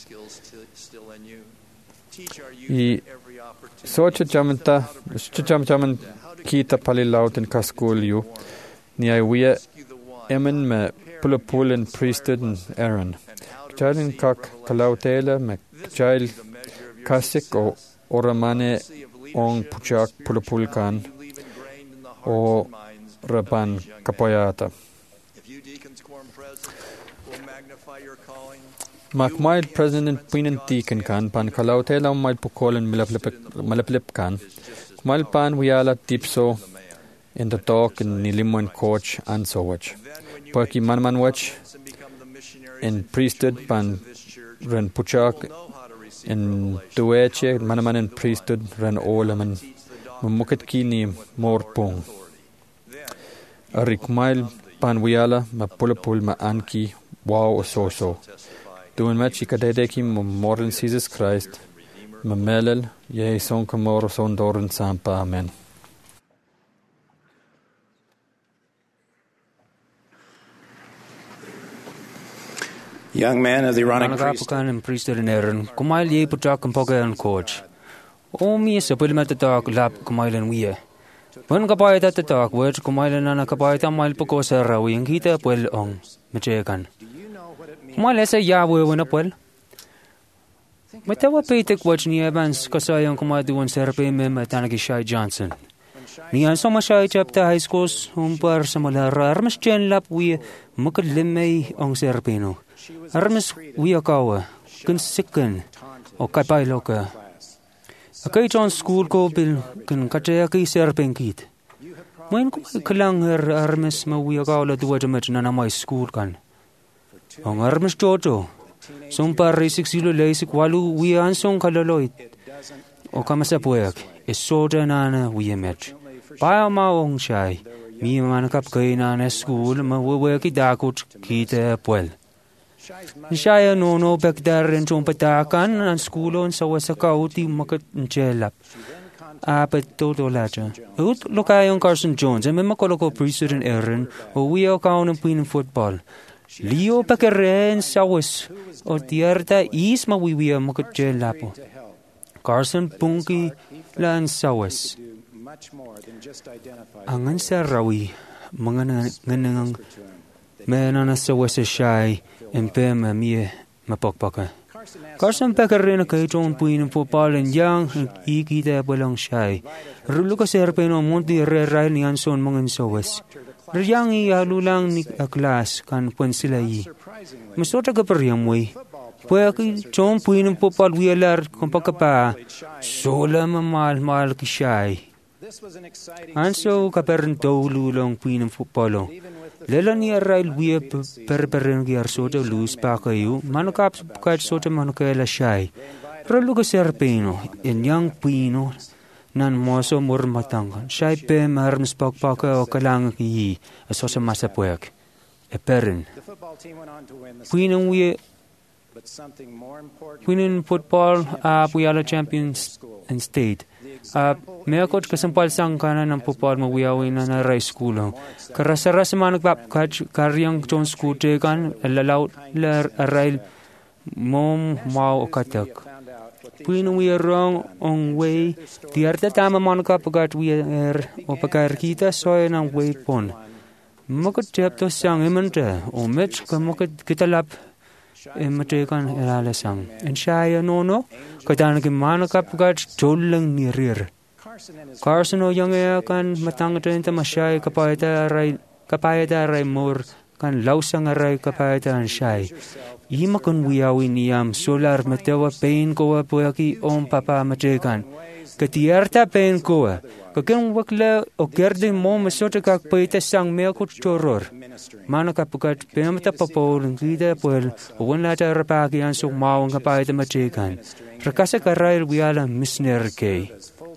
I socha jamanta cham chaman kita palilauten kaskulju ni ai wia emen me pulapul and priesthood and Aaron. Kjalin kak kalautela me kjal kasik o oramane ong puchak pulapulkan o raban kapoyata. Makmail President Puinin Deacon kan pan kalautela mail pukolen malaplip kan. Mal pan wiala tipso in the talk in nilimon coach and so watch. Perki manman watch in priesthood pan ren puchak in dueche manman in priesthood ren olaman mumukit kini mor pung. Arik mail pan wiala ma pulapul ma anki wow so so. Doing match ikadedeki moral Jesus Christ. Mamelel, ye son kamor son doren sampa, amen. Young man of the Aaronic priesthood and priesthood in Aaron, kumail ye putak and poga and coach. O me is a pulmetatak lap kumail and we. When kabayat at the talk, words kumail and anakabayat and mile pocosa rawi and gita well on Machekan. Kumail as a yawe when up well. Matawa peitek watch ni Evans kasayang kumadu on serpe me matanagi Shai Johnson. Ni an soma Shai chapter high schools humpar samala armas chen lap we mukadlimei on serpeno. Armas we akawa kun sikken o kapai loka. A kai John school ko bil kun kataya kai serpen kit. When kalang her armas ma we akawa duwa jamet na my school kan. On armas jojo. Sumpah risik silo leisik walu we ansong kaloloit. O kamasapuek is soda nana we match. Paya maong Shai. Mi manakap kay nana school ma weweki dakut kita puel. Shai no no bekdar en chompatakan an school on sa wasakauti makat chelap. Apet todo lacha. Ut lokayong Carson Jones and makoloko priesthood in Aaron o we account in pin football. Leo Pekeren Sawis o tierta is mawiwia makutje lapo. Carson Punki lan Sawis. Angan sa rawi mga nangang menana Sawis Shai empe ma mie mapokpaka. Carson Pekeren kay John Puin football and young ikita balong Shai. Ruluka serpeno monti re rail ni anson mga Sawis. Riyangi alulang ni a class kan pun sila yi. Masota ka pariyamwe. Pwede ki John Puin po palwialar kumpakapa. Sola mamal mal ki Shai. Anso kaperento lulong Puin po palo. Lela ni arail wia perperen ki arsota lus pa kayo. Manukap kahit sota manukela Shai. Ralu ka serpeno. Inyang Puino. Nan moso mur matangan. Shai pe marms pakpaka o kalang ki asosa masapuek. E perin. Puinong we Winning football uh, we are champions in state. Uh, Mea coach kasampal sang kana ng football mo we are win na rai school. Karasara sa manak bab kaj karyang John school te kan lalaw ler rai mom mau katak. When we are wrong on way, the other time manak pagat we are o pagar kita soy nang way pon. Mokot tap to sang imante o mitch kamokot kita lap Matekan eralasang. En shaya no no, katana ki manakap gat cholang ni rir. Carson o young air kan matangata mashay kapayata ray kapayata ray more kan lausang aray kapayata and shy. Imakon wiyawi niyam solar matewa pain koa poyaki om papa matekan. Katierta pain koa. Kakin wakla o kerde mo masota kak paita sang meakot choror. Mana kapukat pemata papol ngida puel wala ta rapaki an sok maw nga paita matekan. Rakasa karail wiala misner kay.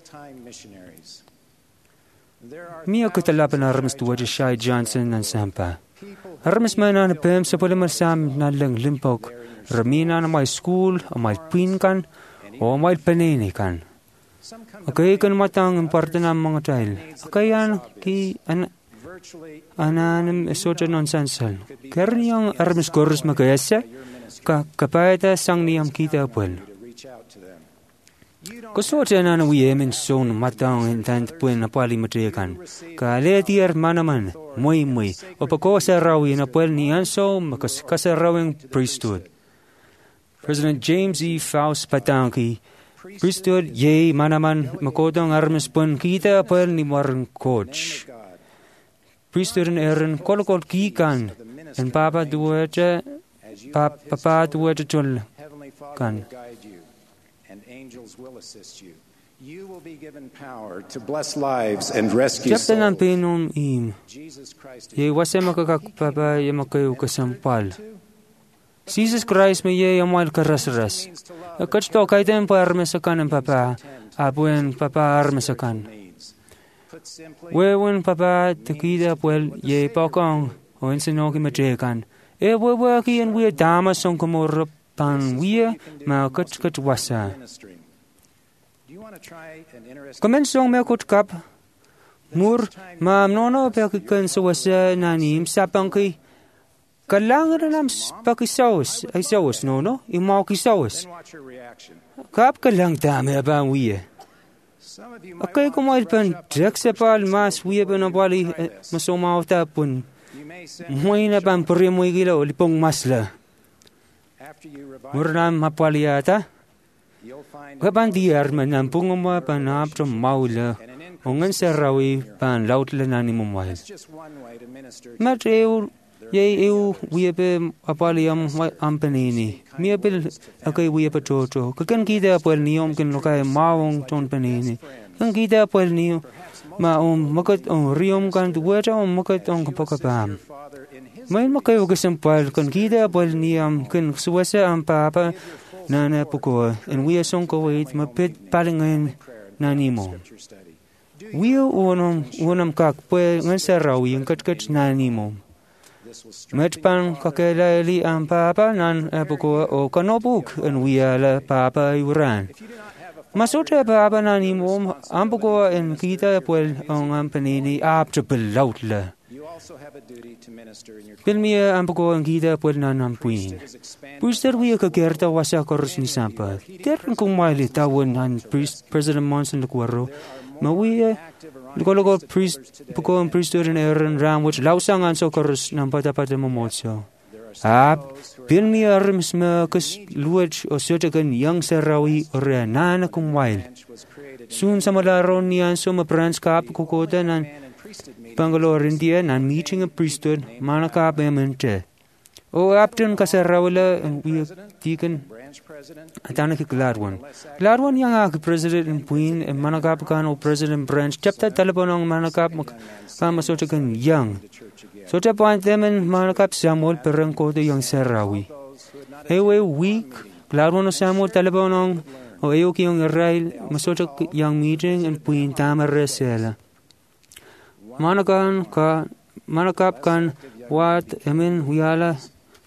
Mia kutalapan armas tuwa Shai Johnson and Sampa. Armas man an pem sa puliman sam na lang limpok. Ramina na may school o may pinkan o may panini kan. Okay kan matang important ang mga child. Okay yan ki an ananam socha nonsense. Kerniyang armas koros magayasa ka kapayata sang niyam kita puel. Kusocha na nawiyemin son matang intent puel na pali matekan. Ka letier manaman muy muy o pakosa rawi na puel ni anso makaskasa rawing priesthood. President James E. Faust Patanki priesthood ye manaman makodong armas pun kita puel ni marang coach. Priesthood en erin kolokol kikan en papa duwaja papa duwaja chol kan. Japtan ang pinom im. Ye wase makakak papa ye makayo kasampal. Jesus Christ me ye yamal karas-ras. Akach to kaitem pa armesakan ang papa. Apuen papa armesakan. Wewen papa takida puel ye pakong o insinoki matekan. E wewe ki en we dama son komor pan we ma kach kach wasa. Komensong me kut kap. Mur ma nono pe kan so wasa nanim sapang ki. Kailangan na pakisawas ay sawas no no imaw kisawas. Kap kalang dami abang we. Okay, kumail pan jaksapal mas wiya pa na bali masomaw tapon. Muay na pan purimuy gila o lipong masla. Murnam mapaliyata. Kapan diyar man ang punguma pan naptong maula. Ungan sa rawi pan lautla na ni mumayal. Matrew Yay, ew, we have a palium ampanini. Meabil, a kay we have a chocho. Kakan kita puel niom can look at maong ton panini. Kan kita puel neo, ma um mukat on riom can to wet on mukat on kapokapam. May makayo kasampal, kan kita puel niam can suwasa ang papa nana puko, and we are song wait, ma pit palingan nanimo. We are unum unum kak puel ngansarawi ang katkat nanimo. Metpan kakelaili ang papa nan apuko o kanopuk en wiala papa iuran. Masutra papa nan imom ampuko en kita puel ang ampanini apte pelautla. Pilmia ampuko en kita puel nan ampuin. Puster wia kakerta wasa korus ni sampa. Terun kung maili tawon nan President Monson Lukwaro. Mawia Loko priest puko ang priesthood in erin ram which lausang an so korus ng patapata momotso. Ap, pilmi arms me kus luwaj o sotakan yang sarawi o reanana kung wail. Soon sa malaron niyan so maprans kap kukoda ng Bangalore, India, nan meeting a priesthood, manakap emente. O apten kasarawala ang wiyakikan Atanak Gladwin. Gladwin yang ak President in Queen and Manakap kan o President Branch chapter telephone ang Manakap kama sotakan yang. Sota point them in Manakap Samuel perangko de yang Sarawi. Ewe week Gladwin o Samuel telephone ang o eoki yung Israel masotak yang meeting in Queen Tamar Resela. Manakan ka Manakap kan what I mean wiala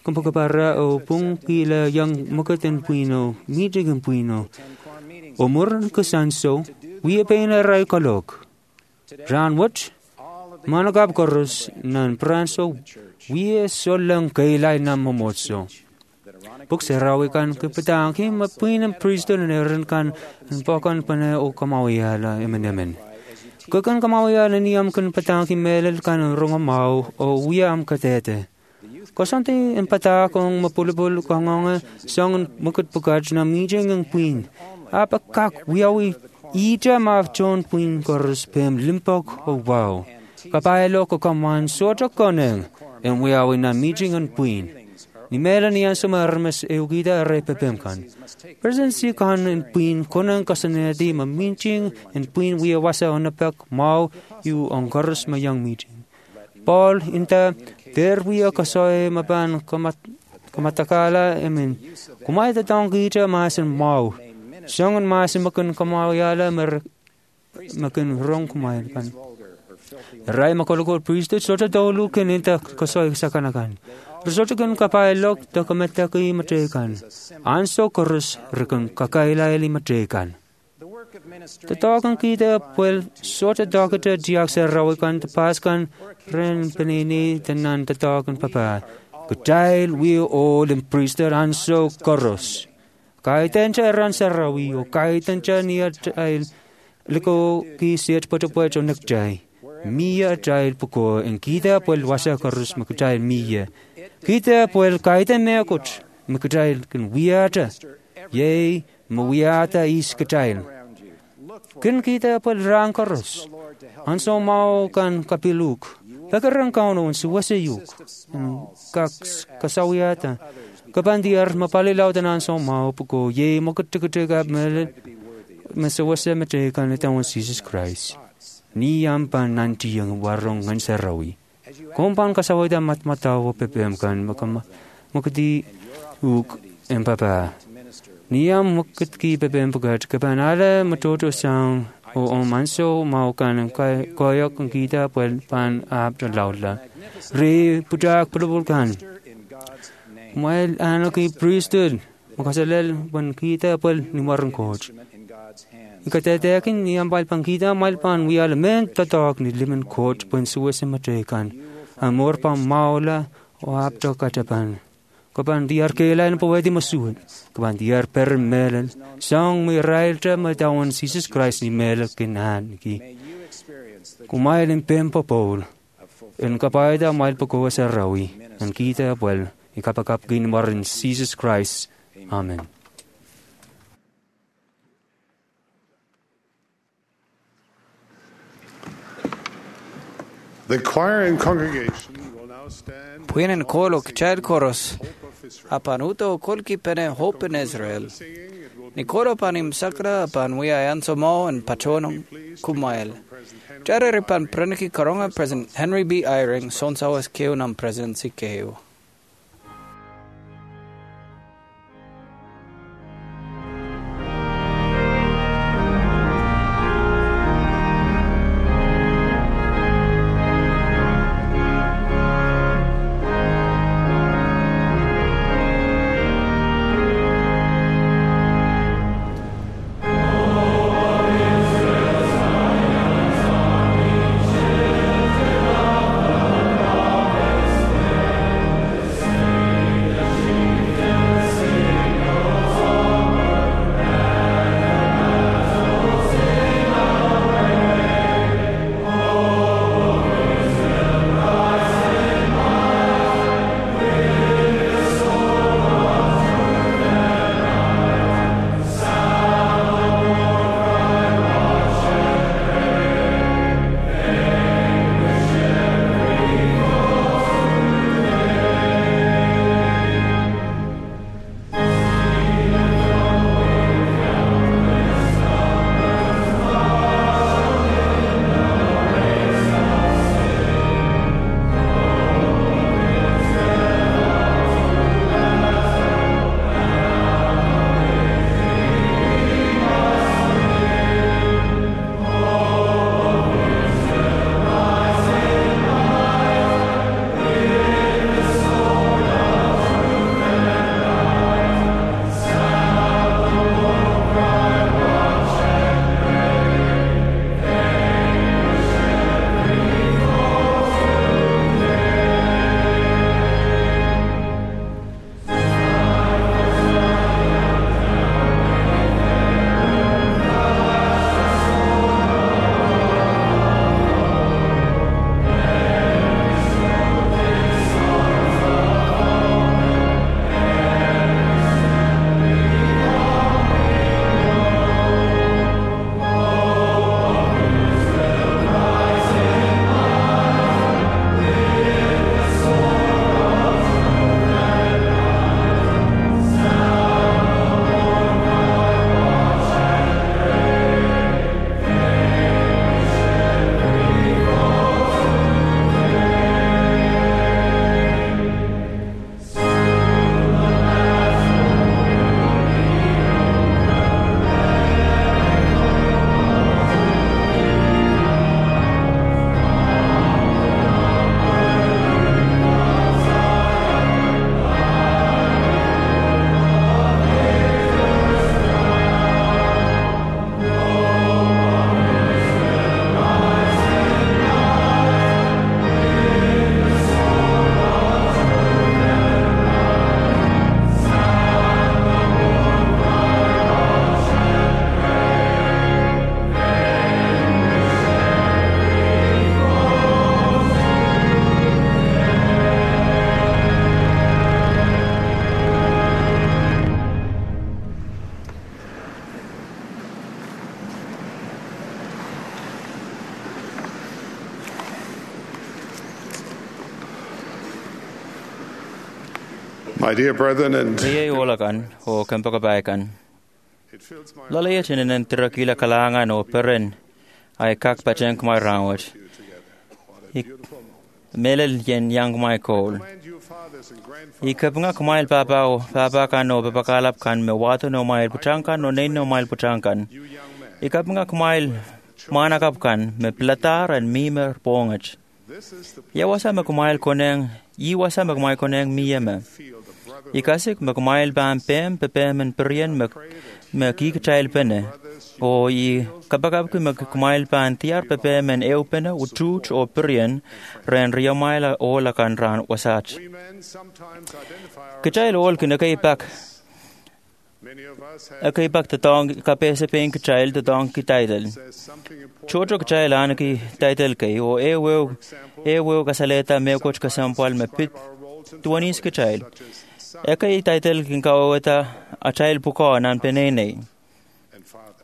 kumpakapara o pung kila yang makatan puino, meeting puino. Umur kesanso, we pena rai kalok. Ran what? Managab korus nan pranso, we solang kailay na momotso. Buk serawi kan kepetang ki mapuin priesthood neran kan pakan pana o kamawiyala emenemen. Kakan kamawiyala niyam kan petang ki melel kan rongamau o wiam katete. Kasante empata kong mapulipul kong song mukut pukaj na meeting ang queen. Apa kak wiawi ija maaf John queen korus pem limpok o wow. Kapayalo ko kaman sota koneng en wiawi na meeting ang queen. Ni mela niya sumarmas eugida repepem kan. Presency kan en queen koneng kasanedi ma meeting en queen wiawasa onapek mau yu ang korus mayang meeting. Paul inta der wiya kasoy mapan kamat kamatakala emin. Kumay tatang kita masin mau. Siyang masin makan kamayala mer makan rong kumay kan. Ray makolokol priesthood sota dawlu keninta kasoy sakanakan. Resota kan kapayalok ta kamata kay matekan. Anso korus rekan kakailayali matekan. Tatakan kita puel sota dakata diak serawikan tapaskan ren penini tenan tatakan papa. Ketail we all in priesthood anso korus. Kaitan cha ran serawi o kaitan cha niat ail liko ki siat patapuat o nakjay. Mia jail puko en kita puel wasa korus makjail mia. Kita puel kaitan meakot makjail kan wiata. Yay mawiata is ketail. Kin kita puel rang korus. Anso mau kan kapiluk. Pakarang kauno suwasa yuk. Kaks kasawiata. Kapandiar mapalilaw tanan so mau puko ye makutikutika mel masawasa matekan itawon Jesus Christ. Ni yampan nanti yang warong ngan sarawi. Kumpan kasaway da matmataw pepem kan makama makudi uk empapa. Ni yam makutki pepem pugat kapanala matoto sang o omanso mau kan koyok kita puel pan abda laula. Re pudak pulubulkan. Mail ano ki priesthood makasalel ban kita puel ni warong coach. Ikatatekin ni ambal pang kita mail pan wial men tatak ni limen coach pun suwese matekan. Amor pa maula o abda katapan. Kapan diar kailan pa wedi masuhod. Kapan diar per melen. Sang may railta matawan Jesus Christ ni mel kinahan ki. Kumail in pempa Paul. En kapayda mail pa ko sa rawi. En kita puel ikapakap ginmarin Jesus Christ. Amen. The choir and congregation will now stand. Puinen kolok child chorus. Apanuto kolki pene hope in Israel. Nikolo panim sakra pan wia yansomo and patronum kumail. Jare ripan preniki karonga President Henry B. Eyring sonsawas keunam presidency keu. My dear brethren, and Iya iolakan o kempakabaikan. it fills my Lalaya chinen tirakila kalangan o peren ay kak pachen kumay rawat. Melel yen yang kumay kol. command you, fathers and grandfathers, Ikapnga kumail papa o papa kan o papakalap kan me wato no mail putangkan no nen no mail putangkan. you young men, Ikapnga kumail manakap kan me platar and mimer pongach. this is the Yawasa me kumail koneng, iwasa me kumail koneng miyeme. field of brotherhood. Ikasik me kumail bam pem pepem en perien me me kikchail pene. O i kapakap ku me kumail pan tiar pepem en eu pene utruch o perien ren riomaila o lakan ran wasach. We men sometimes identify Kchail ol kina kay pak. many of us have Akai pak tatong kapese pen kchail tatong ki title. says something important. Chocho kchail an ki title kay o e wo e wo kasaleta me coach kasampal me pit tuanis kchail. Akai title kin kawata a child puko nan penene. And father.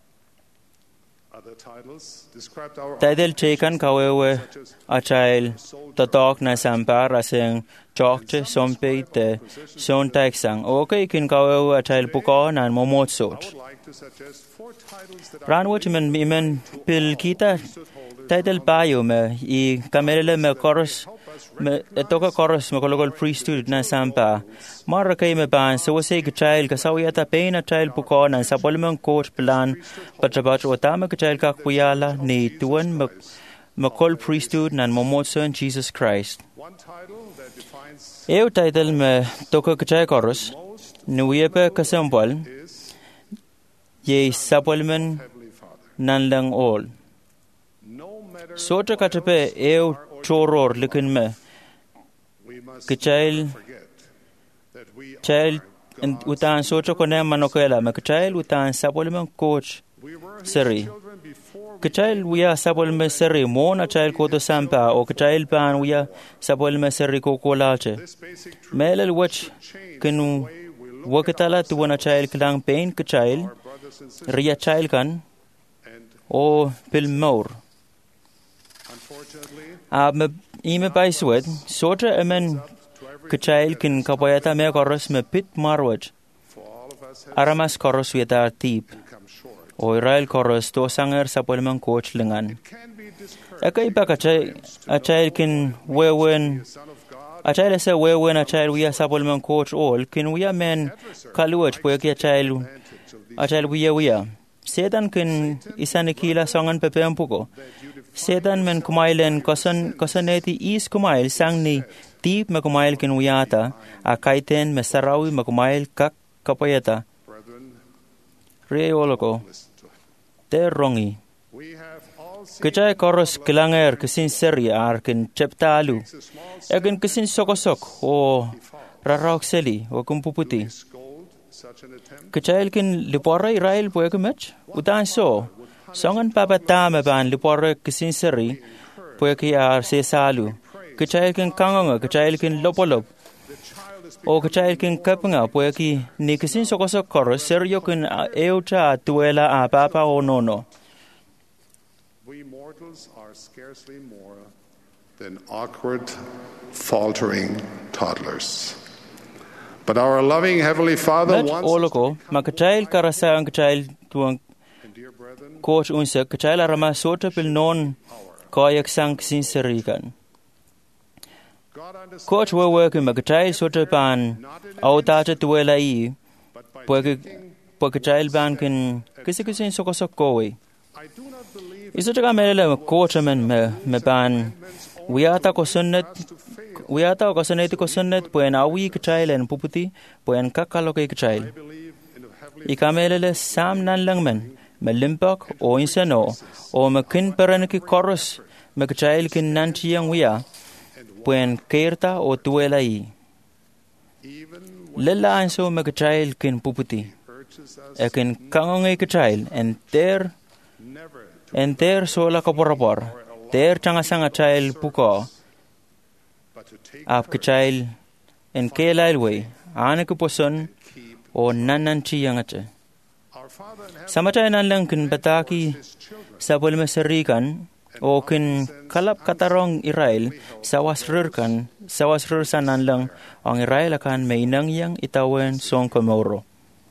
Other titles described our Title chekan kawewe a child tatok na sampar aseng chokche sompe te son taksang. Okay kin kawewe a child puko nan momotsot. I would like to suggest four titles that Ran wach men men pil kita title payo me i kamelele me chorus me toka chorus me kolokol priesthood na sampa mara kay me ban so wase ka child ka sawiyata pain a child puko na sapolmen coach plan patrabach otama ka child ka kuyala ni tuan me me kol priesthood nan momotson Jesus Christ. one title that defines Eu title me toka ka child chorus nuyepe ka sampol is ye sapolmen Heavenly Father. nan lang all. No matter Sota katape eu choror likin me we must ka child forget that we child are and God's utan socho kone manokela me ka child utan sapolmen coach We were his seri children before ka child wiya sapolmen seri mona child ko to sampa o ka child pan wiya sapolmen seri ko kolache this basic truth melel wach change kenu the way we look at wakatala tuwana child klang pain ka child our brothers and sisters. ria child kan And o pilmor unfortunately, a me ime paiswed sotra emen to every ka child kin kapayata me koros me pit marwaj for all of us have aramas koros wieta tip come short. o Israel koros to sanger sapolmen coach lingan Can be discouraged. akai pa ka child a child kin wewen Son of God, a child se wewen a child wiya sapolmen coach all kin wiya men kaluach po ya child a child wiya wiya setan kin isanikila songan pepem puko setan men kumailen kosan kosaneti is kumail sangni tip me kumail kin wiyata a kaiten me sarawi me kumail kak kapayata brethren, re oloko listen to it. te rongi We have all seen kecai koros kilanger kisin seri ar kin cheptalu a small egin kisin sokosok o rarauk seli o kumpuputi scold such an attempt. kecai kin lipora Israel po ekimech utan so songan papa tame ban lipora kisin seri po eki ar se salu kecai kin kangonga kecai kin lopolop o kecai kin kapanga po eki ni kisin sokosok koros serio kin eucha tuela a papa o nono. We mortals are scarcely more than awkward, faltering toddlers. But our loving Heavenly Father Met wants us oloko makachail karasa ang kachail tuang and dear brethren, coach unsa kachail arama sota pil non koyak sang sinserikan. God understands Coach we work makachail sota pan au tata tuela i but by pueke making, puekachail ban kin kisi kisin sokosok kowe. I do not believe Iso taka melele coach men me me ban wiata ko sunnet to fail. wiata ko sunnet ko sunnet puen awi kachail en puputi puen kakalo ke kachail. I believe in a heavenly Ikamelele sam nan lang men me limpak o insano o me kin peran ki koros me kachail kin nan chiyang wiya puen kerta o tuela i even lella anso me kachail kin puputi urges us e kin kangong e kachail en ter never en ter sola kaporapor ter changasanga chail puko but to take ap kachail en kelailwe ane kuposon o nanan chiyang ache our Father in heaven samachay nan lang kin bataki his children sa pulme serikan o kin kalap katarong Israel sawasrurkan sawasrursanan lang ang Israel akan may nangyang itawan song komoro.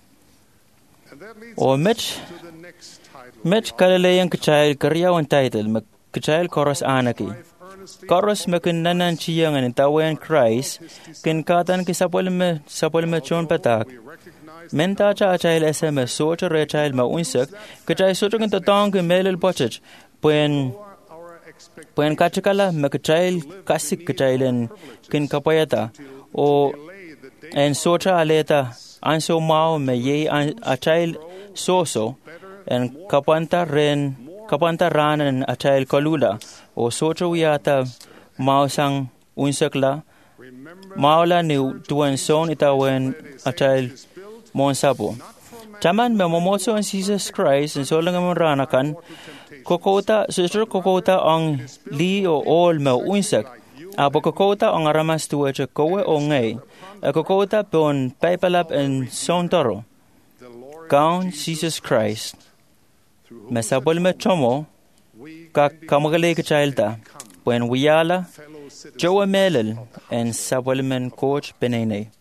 O Mitch Mitch kalalayang kachayal karyawan title mag kachayal koros anaki. Koros makin nanan chiyang an itawan Christ kin katan ki sapolme sapolme chon patak. Menta cha achayal S M S socha rechayal ma unsak kachay socha kin tatong ki melil pochich puen puen kachakala makachayal kasik kachaylan kin kapayata o en socha aleta anso mao me ye achayal soso en kapanta ren kapanta ranan achayal kalula o socha wiyata mao sang unsakla maula ni tuan son itawan achayal monsapo. Taman me momoso an Jesus Christ en solang ranakan kokota sister kokota ang li o all me unsak abo kokota ang aramas tuwa cha kowe o ngay a kokota pon paipalap en sontoro kaun Jesus Christ me sabol me chomo ka kamagale ka chailta puen wiyala jowa melel en sabol men coach benene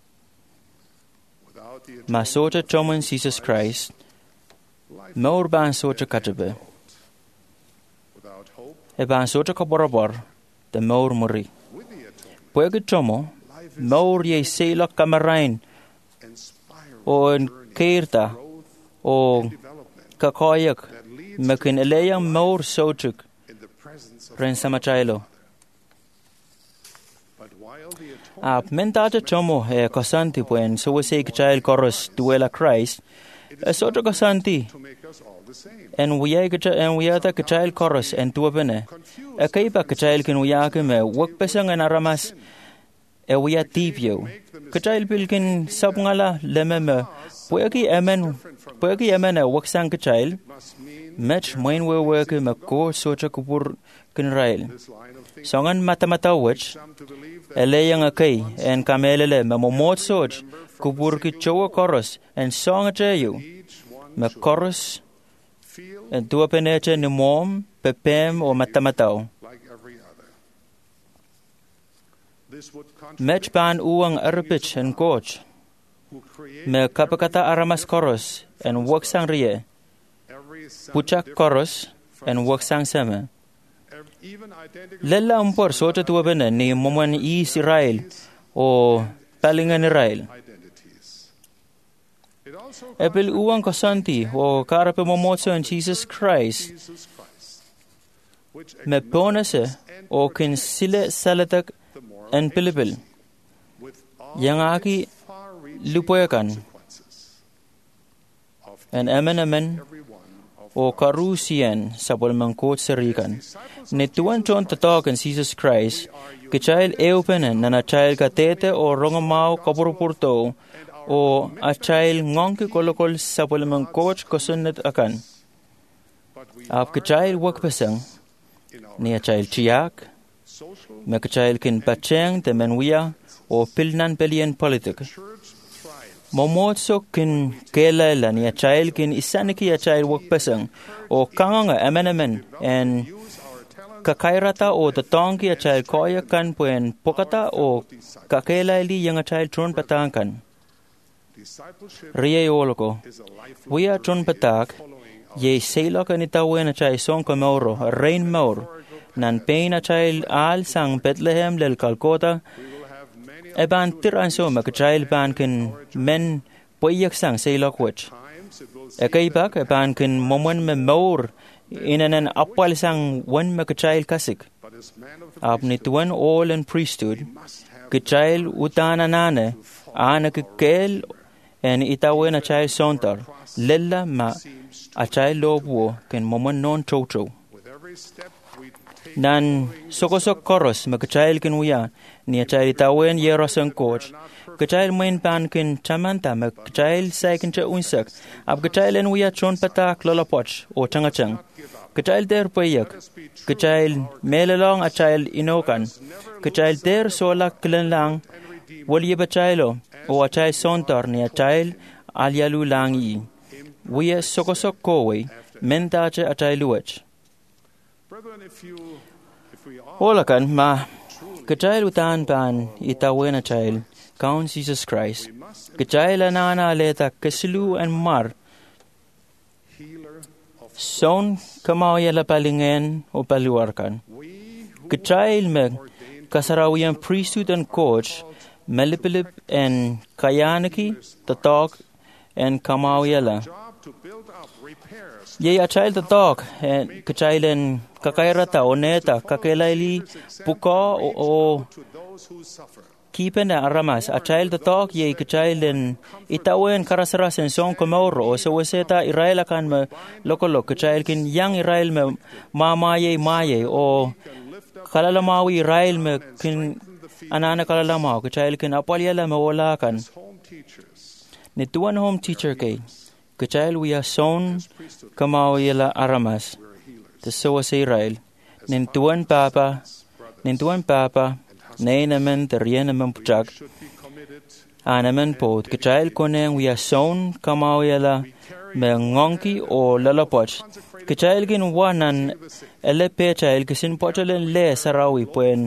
ma sota chomon Jesus Christ maur ban sota katabe e ban sota kaborabor de maur muri puege chomo maur ye sela kamarain o keirta o kakoyak mekin eleyang maur sotuk ren samachailo ap mentaja chomo e kosanti puen suwase kachayal koros duela Christ e soto kosanti en wiya kacha en wiya ta kachayal koros en tuwapene e kaipa kachayal kin wiya ke me wak pesang en aramas e wiya tipyo kachayal pilkin sab ngala lememe pueki emen pueki emen e wak sang kachayal match main we work me ko socha kupur kin rail songan mata-mata wich eleyang akay en kamelele me momot soj kupur ki chowa koros en song achayu me koros en tua peneche ni mom pepem o mata-matao mech pan uang arpich en coach me kapakata aramas koros en waksang rie puchak koros en waksang seme lella umpor sota tua bene ni moman is Israel o talingan Israel epil uang kosanti o karape momotso en Jesus Christ me ponase o kin sile salatak en pilipil yang aki lupoyakan en emen emen o karusian sabol mangkot serikan ne tuan chon tatok en Jesus Christ kachayal eupenen na nachayal katete o rongamao kapurpurto o achayal ngongki kolokol sabol mangkot kosunet akan ap kachayal wakpesang ni achayal chiyak me kachayal kin bacheng temenwia o pilnan pelien politik momotso kin kelala ni achayal kin isaniki achayal wakpesang o kanganga amenamen en kakairata o tatongki achayal koya kan puen pokata o kakelali yang achayal tron patangkan riye oloko wia tron patak ye seilok anitawen achayal son komoro rain maur nan pain achayal al sang Bethlehem lel Calcutta eban tiran so makachayal ban kin men poyak sang seilok wich ekaipak eban kin momon me maur inanan apal sang one makachayal kasik apni tuan all in priesthood kachayal utana nane ana kel en itawen achayal sontar lella ma achayal lobwo kin momon non chocho nan sokosok koros makachayal kin uya ni achayal itawen yerosan coach kachayal main pan kin chamanta makachayal saikin cha unsak ab kachayal en uya chon patak lolapoch o changachang kachayal der payak kachayal melalong achayal inokan kachayal der solak kilanlang wali bachaylo o achayal sontar ni achayal alyalu langi uya sokosok kowe mentache achayal luwach Olakan ma kachail utan ban itawena chail kaun Jesus Christ. Kachail anana leta kasilu and mar. Son kamau yala palingen o paluarkan. Kachail me kasarawian priesthood and coach melipilip and kayanaki the talk and kamau yala. Ye a child the dog and kachailen kakairata oneta kakelaili puka o keeping aramas a child the dog ye kachailen itawen karasaras and son komoro so waseta Israel kan me lokolo kachailkin yang Israel me mama ye maye o kalalamawi Israel me kin anana kalalamaw kachailkin apalyala me wala kan nituan home teacher kay Kachail we are sown kamau yela aramas. The so was Israel. Nintuan papa, nintuan papa, nainaman the rienaman pujak. Anaman pot. Kachail koneng we are sown kamau yela me ngonki o lalapoch. Kachail gin wanan ele pechail kisin pochalen le sarawi puen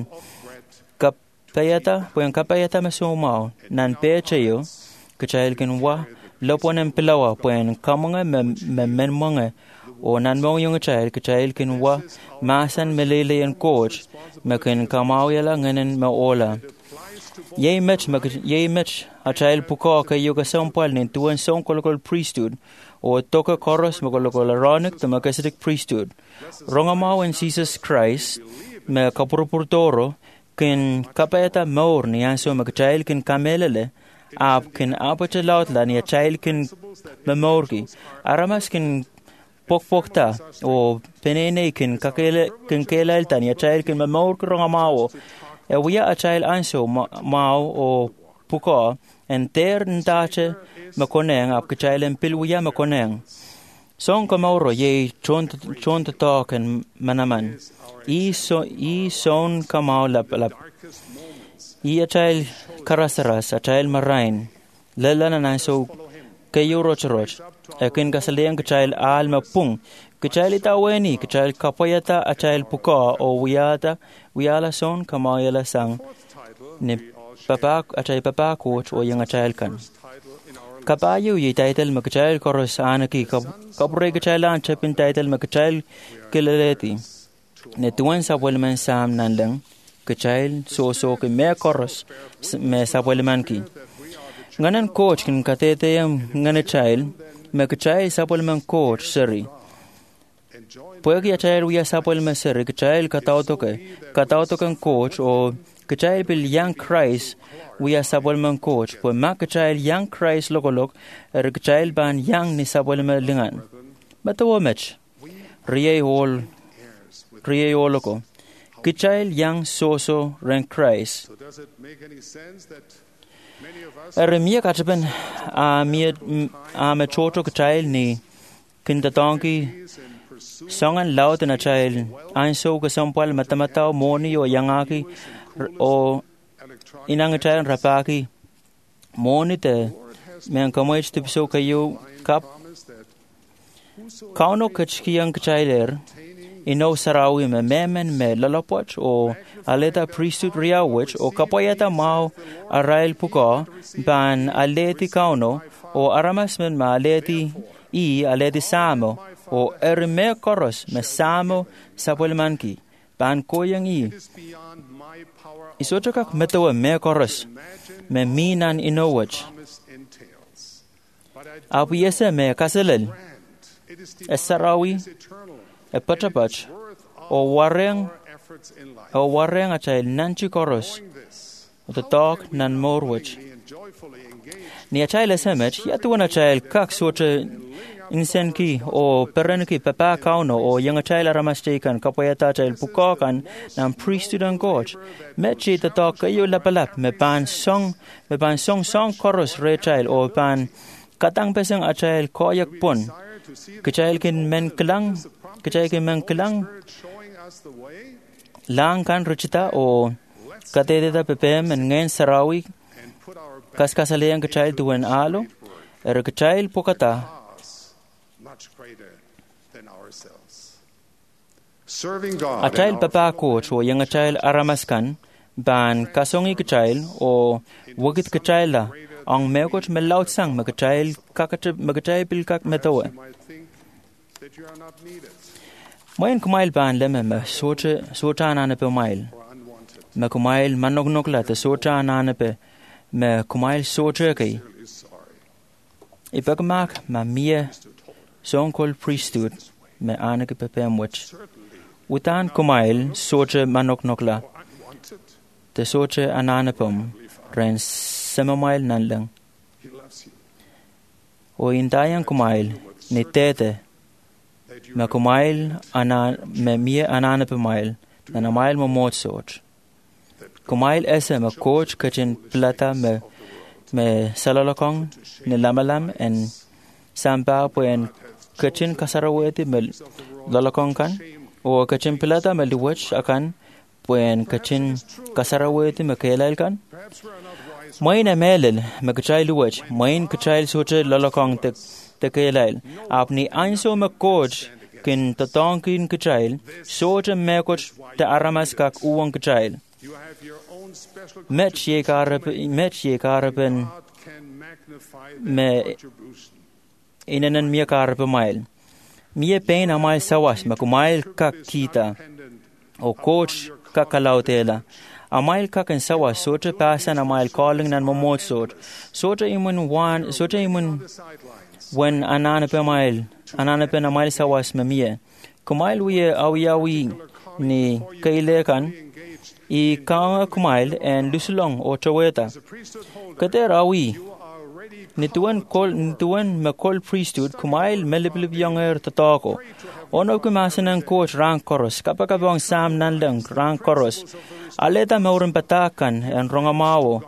kapayata puen kapayata mesumao nan pechayo. Kachail gin wa. Loponen pilawa puen kamunga me me menmonga o nan mo yung child kachail kin wa masan melele and coach me kin kamau yala nganen me ola ye match me ye match a child puko ka yoga sampal nin tuan son kolokol priesthood o toka koros me kolokol aronic the Melchizedek priesthood rongamau in Jesus Christ me kapurpurtoro kin kapeta maur ni anso me child kin kamelele Ab kin apache lautla ni a child kin memorgi. Aramas kin pokpokta o penene kin kakele kin kelailta ni a child kin memor kronga mao. E wia a child anso mao o puko en ter ntache makoneng ab ka child en pilwia makoneng. Song kamoro ye chont chont talk en manaman. I so I son kamao lap lap. I a child karasaras, a child marine, lelana na so kayo roch roch, a kin gasalian ka child alma pung, ka child itaweni, ka child kapayata, a child puka o wiata, wiala son kamayala sang, ni papa, a child papa coach o yung a child kan. Kapayo ye title ma ka child koros anaki, kapure ka child an chapin title ma ka child kilaleti, ni tuwan sa walman sam nan lang, Kachail so so ke me koros me sapolman ki nganan coach kin katete yam ngane child me kachail sapolman coach seri puegi a child we sapolman seri kachail katauto ke katauto kan coach o kachail bil young Christ we sapolman coach po ma kachail young Christ logolog er kachail ban young ni sapolman lingan batawo match riye hol riye holoko Kichail yang soso ren Christ. Eremia kachapen a mi a me choto kichail ni kindatonki songan laut na child ein so ka sampal matamatao moni o yangaki o inang child rapaki moni te men kamoich tipso kayo kap kauno kachki yang chiler ino sarawi me memen me lalapoch o aleta priesthood riawich o kapoyata mau arail puko ban aleti kauno o aramas men ma aleti i aleti samo o erme koros me samo sapolmanki ban koyang i isochakak metawa me koros me minan inowach abu yese me kaselel esarawi e patapach o wareng o wareng a child nanchi koros o the talk nan morwich ni a child semech yatu a child kak soche insenki o perenki papa kauno o young a child ramastekan kapoyata child pukokan nan priesthood and gorge mechi the talk kayo lapalap me ban song me ban song song koros re child o ban katang pesang a child koyak pon kachild kin men klang Kachay ke mang kilang lang kan ruchita o katedeta pepem en ngayon sarawi kas kasalian kachay duwen alo er kachay pokata Serving God Achail and papa coach o yang achail aramaskan ban kasongi kachail o wagit kachaila ang mekoch melaut sang magachail kakach magachail pilkak metawe. you might think that you are not needed Moin kumail ban leme me soche socha anane pe mail. or unwanted. Me kumail manognokla te socha anane pe me kumail soche kai. Really sorry. Ipagmak ma mie son called priesthood me anake pe pemwich. Utan kumail soche manognokla Unwanted. te soche anane pum ren semamail nanlang. He loves you. O indayan kumail ni tete That you me kumail ana me mie anane pe mail na na mail mo mot soch. Kumail ese me coach kachin plata me me salalokong ni lamalam en sampa puen kachin kasaraweti me lalokong kan o kachin plata me liwach akan puen kachin kasaraweti me kelail kan. perhaps we are not wise. Main e melel me kachai liwach main kachai soche lalokong te te kelail apni anso me coach kin tatongkin kachai soche me coach te aramas kak uwang kachai. You have your own special Met ye karap met ye karapen God can magnify that me contribution. inanan mia karap mail. Mie pain amail sawas me kumail kak kita o coach kakalautela. Amail kak en sawas soche pasan amail calling nan momot sort. Soche imun wan soche imun when anana pe mail anana pe amail sawas me mie. Kumail wiye awi awi ni kaile kan I kanga kumail en lusulong o chaweta. Kater awi ni tuan kol ni tuan me kol priesthood kumail meliblib younger tatako. Ono kumasan ang coach rang koros kapakabong sam nanlang rang koros. Aleta maurin patakan en rongamawo.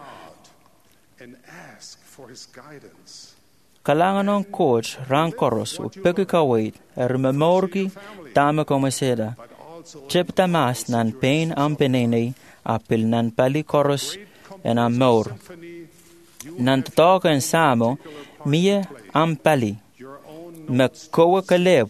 And ask for his guidance. Kalangan ng coach rang koros o pekikawait er memorki tama komaseda. Chepta mas nan pain am penene apil nan pali koros en am mor. Nan toka en samo mie am pali. Me kowa kaleb.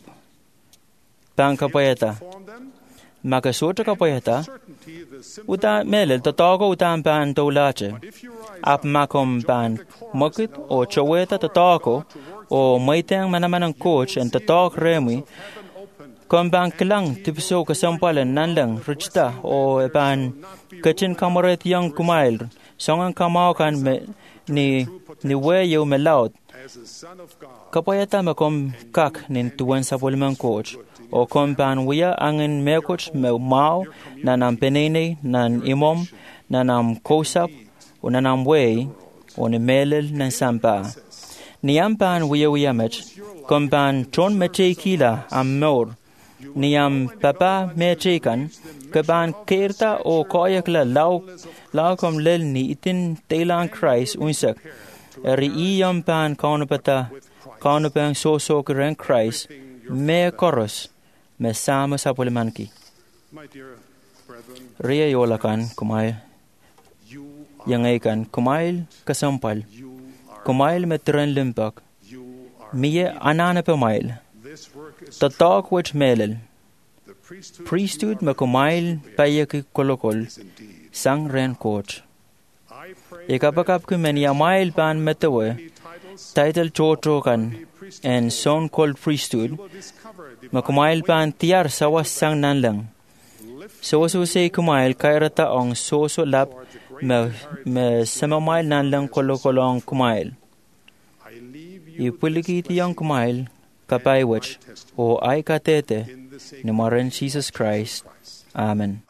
Pan kapayata. Maka sota kapayata. Uta melel totoka utan pan tolache. Ap makom pan mokit o choweta totoko o maitang manamanang coach en totok remi. Kon ban klang tipso kasampalan nanlang richta o ban kachin kamaret yang kumail songan kamao kan me ni ni weyo melaut kapayata makom kak nin tuan sapolman coach o kon ban wia angin mekoch me mau nanam penene nan imom nanam kosap o nanam way o ni melel nan sampa ni ampan wia wia mech kon ban tron meche kila am mor Niam papa mechekan kaban kerta o koyakla lau lau kom lel ni itin telang Christ unsak eri iyam pan kaunapata kaunapang so so keren Christ me koros me sama sapulimanki ria yolakan kumay yangai kumail kasampal kumail metren limpak miye anana pemail Tatak which melel. Priesthood me kumail payaki kolokol sang ren coach. Ikapakap kumeni amail ban metawe title chotrokan and son called priesthood me kumail ban tiar sawas sang nanlang. So so say kumail kairata ong so so lap me me samamail nanlang kolokolong kumail. Ipuliki yang kumail kapaiwach o ay katete ni Maran Jesus Christ. Amen.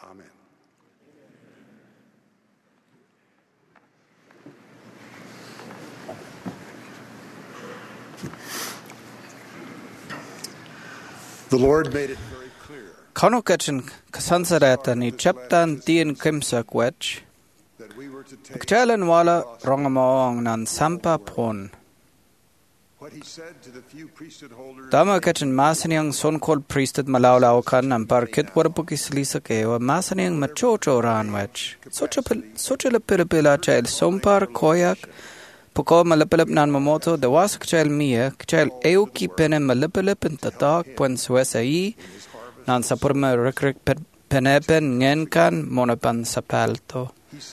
The Lord made it very clear Kanokachin kasansarata ni chaptan diin kimsak wech. that we were to take Kchalan wala rongamawang nan sampa pron. what he said to the few priesthood holders. Dama kachin masaniang son called priesthood malawlaw kan ang parkit warpukis lisa kewa masaniang machocho ran wech. Socha la pilipila chail sompar koyak Poko malipilip nan mamoto de was kchail mia kchail eo ki pene malipilip in tatak puen suesa i nan sa purma rikrik penepen ngen kan monapan sa palto.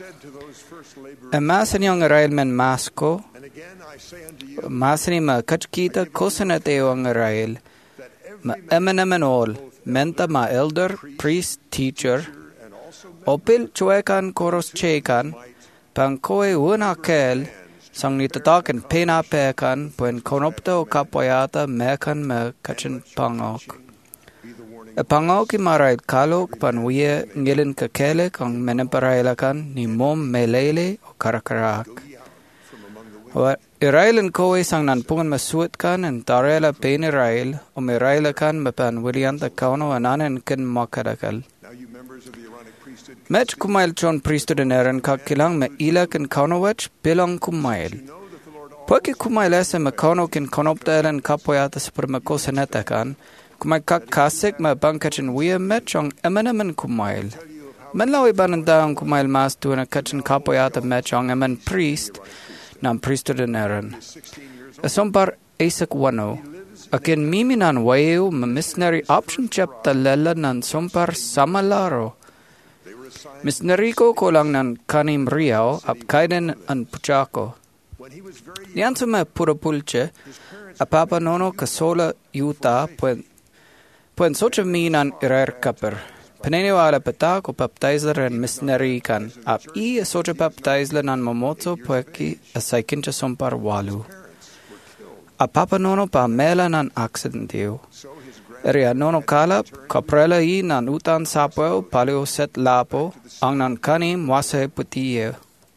E masan yung Israel men masko, masan ma kachkita kosanat eo ang Israel, ma emenemen all, menta ma elder, priest, teacher, opil chuekan koros chekan, pang koe unakel, sang nitataken pena pekan, puen konopto kapwayata mekan me kachin pangok. E pangok imarail kalok pan uye ngilin kakelek ang meneparailakan ni mom melele o karakarak. O Irail koe sang nanpungan masuitkan en tarela pen Irail o merailakan mapan wilianta kauno ananen ken makadakal. Met kumail chon priesthood en eran kakilang me ilak en kaunowach bilang kumail. Pwaki kumail ese me kauno kin konopta elan kapoyata supermako senetakan, kumay kakasik ma bangkachin wia met chong emenemen kumail. Men lawi bananda ang kumail mas tuana kachin kapoyata met chong emen priest, nam priesthood en eran. Esompar Isaac wano, akin miminan wayo ma missionary option chapta lela nan sompar samalaro. Missionary ko kolang nan kanim riao ap kaiden an puchako. Niyan sa me purapulche, apapa nono kasola yuta puen puen socha minan irer kaper. Peneniwala patak o baptizer en missionary kan, ap i socha baptizer nan momotso pueki asaikincha sompar walu. Apapa nono pa mela nan accidentiu. Ria nono kalap, kaprela i nan utan sapo, paleo set lapo, ang nan kanim wase putiye.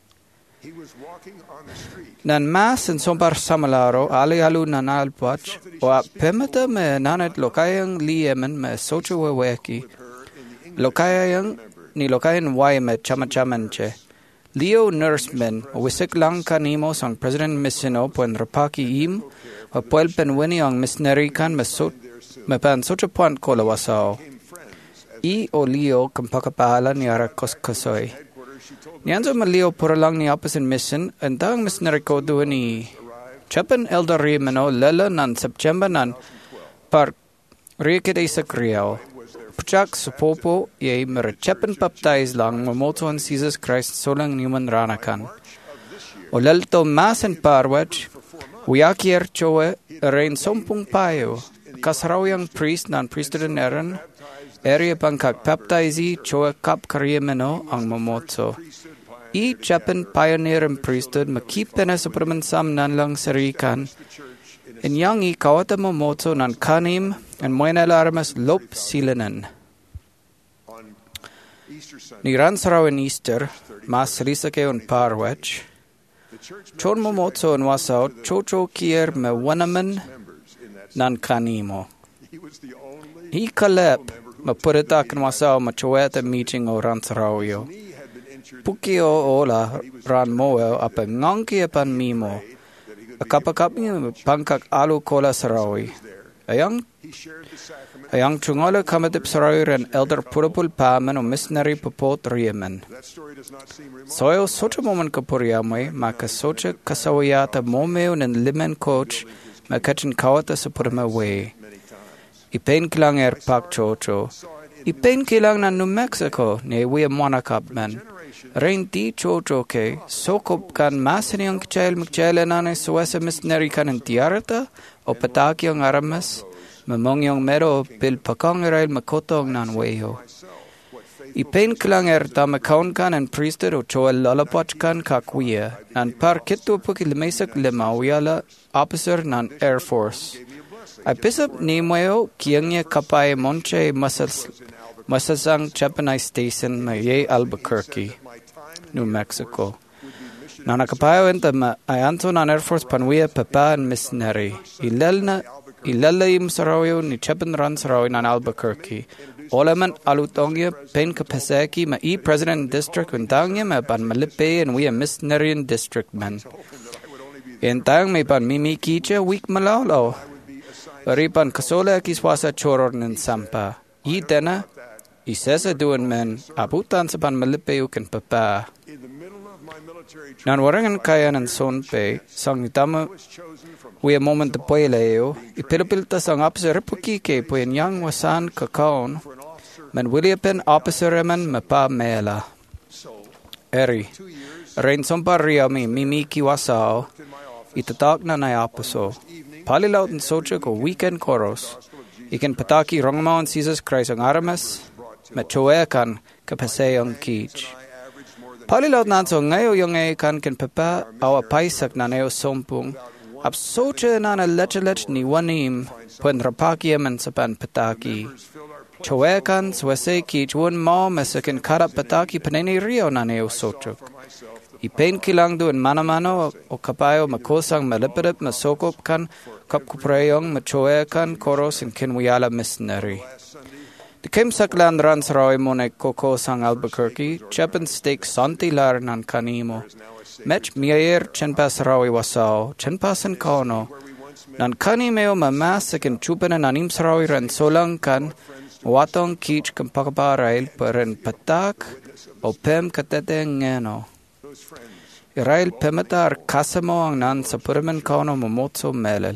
Nan mas en sompar samalaro, ali alu nan alpach, o a pemata me nanet lokayang liemen me socho weweki. Lokayang ni lokayan way me chamachamenche. Leo nursemen, wisik lang kanimo sang President Missino puen rapaki im, o puel penwini ang missionary kan me socho Mapan socha point kola wasao. I o Leo kampakapahala ni ara koskosoy. Nianzo ma Leo puralang ni opposite mission, and tang missionary ko doon ni Chapan elder rimeno lela nan September nan par rikit Isaac Riao. Puchak supopo ye mer Chapan baptize lang mamoto an Jesus Christ solang Newman Ranakan. O lelto mas en parwach, wiakier choe rein sompung payo. Kasrawyang priest nan priesthood en eran, area pangkak baptize choa kap karyemeno ang momotso. I Japan pioneer en priesthood makipen na supraman sam nan lang sarikan. En yang i kawata momotso nan kanim en moina larmas lop silanan. Ni ransaraw en Easter, mas risake on parwech. Chon momotso en wasao chocho kier me wanaman nan kanimo. He kalep mapuritak n wasao machueta meeting o ransarayo. Pukio ola ran moel apa ngonki apan mimo. Akapakapni pangkak alu kola sarawi. Ayang ayang chungola kamatip sarawi ren elder purapul paman o missionary popot riemen. Soyo socha moman kapuriamwe maka socha kasawayata momeo nen limen coach makachin kawata sa purma way. Ipain kilang er pak chocho. Ipain kilang na New Mexico ne wia monakap man. Rain di chocho ke sokop kan masin yung kchail mkchail nane suwesa missionary kan en tiarata o pataki yung aramas mamong yung mero pil pakong irail makotong nan weyo. Ipain kilang er tamakaun kan en priesthood o choel lalapach kan kakwia nan par kitu pukilimesak limawiyala officer nan Air Force. Ay pisap ni moyo kiyangya kapay monche masas masasang Chapanay Station may Albuquerque, New Mexico. Na nakapayo enta ma ayanto nan Air Force panwia papa and missionary. Ilal na ilalayim sarayo ni Chapan ran sarayo nan Albuquerque. Olaman alutongya pen kapasaki ma i President District untangya ma pan malipe and we a missionary district man. Entang may pan mimi kicha week malalo. Ripan kasola kiswasa choror nin sampa. I tena, i sesa duan men, abutan sa pan malipeu kan papa. Nan warangan kayan and son pe sang nitama we a moment the poileo I pilipilta sang opposite repuki ke poen yang wasan kakaon men Williapen officer eman mapa mela eri rain sompa ria mi mimiki wasao itatak na na aposo palilaut and socha ko weekend koros ikan pataki rongmaon Jesus Christ ang aramas machoekan kapase ang kich palilaut nanso ngayo yung ay kan kan papa awa paisak na nayo sompung ap socha na na lech ni wanim puen rapaki eman sapan pataki choekan swase kich wun ma mesakin karap pataki paneni rio na nayo sochuk Ipain kilang doon manamano o kapayo makosang malipirip masokop kan kapkuprayong machoe kan koros in kinwiyala missionary. The kim saklan runs rawi mo na kokosang Albuquerque, chepen steak santi lar nan kanimo. Mech miayer chenpas rawi wasao, chenpasan kono. Nan kanimeo mamasik in chupan na nanim sarawi ran solang kan watong kich kampakaparail peren patak o pem katete ngeno. Irail pematar kasamo ang nan sa puraman kauno momotso melel.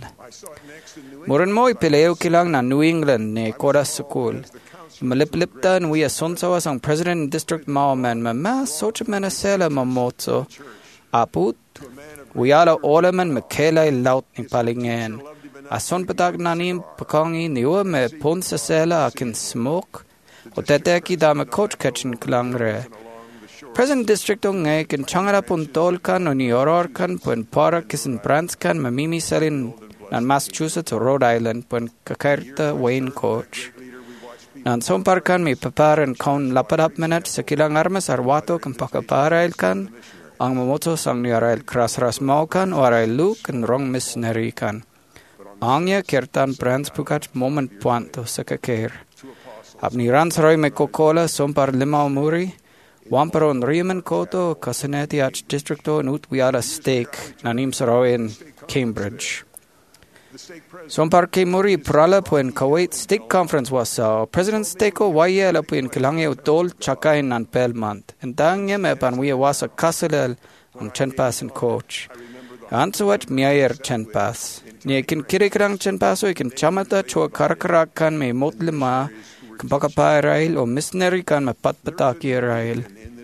Muran mo ipileo kilang na New England ni Kodas Sukul. Malipliptan we asonsawas ang President and District Maoman mamas socha menasela momotso. Aput, uyala olaman makelay laut ni palingen. Ason patak nanim pakongi niwa me ponsa sela akin smoke. O teteki dama coach kitchen kilang re. President District o ngay kin changara pun tol kan o ni oror kan pun para kisin brands kan mamimi selin nan Massachusetts o Rhode Island pun kakarta Wayne Coach. Nan sompar kan mi paparan kaun lapadap minute sa kilang armas arwato kan pakaparail kan ang mamoto sang ni arail krasras mau kan o arail lu kan rong missionary kan. Angya kirtan brands pukat moment puanto sa kakir. Ap ni ransroy me kokola sompar limau muri Wamparon Riemann Koto, Kasaneti Arch Districto, and Utwiala Stake, Nanim Saraw in Cambridge. Sompar ke muri prala puen Kuwait Stake Conference was uh, President Steko Wayela puen Kilange Utol Chaka in Pelmont, and Dang Yemepan we was a Kasalel on Chenpas and Coach. Answat Miayer Chenpas. Niekin Kirikrang Chenpaso, ikin Chamata Chua Karakarakan me Motlima, Kampakapai Rail or missionary kan mapatpataki Rail.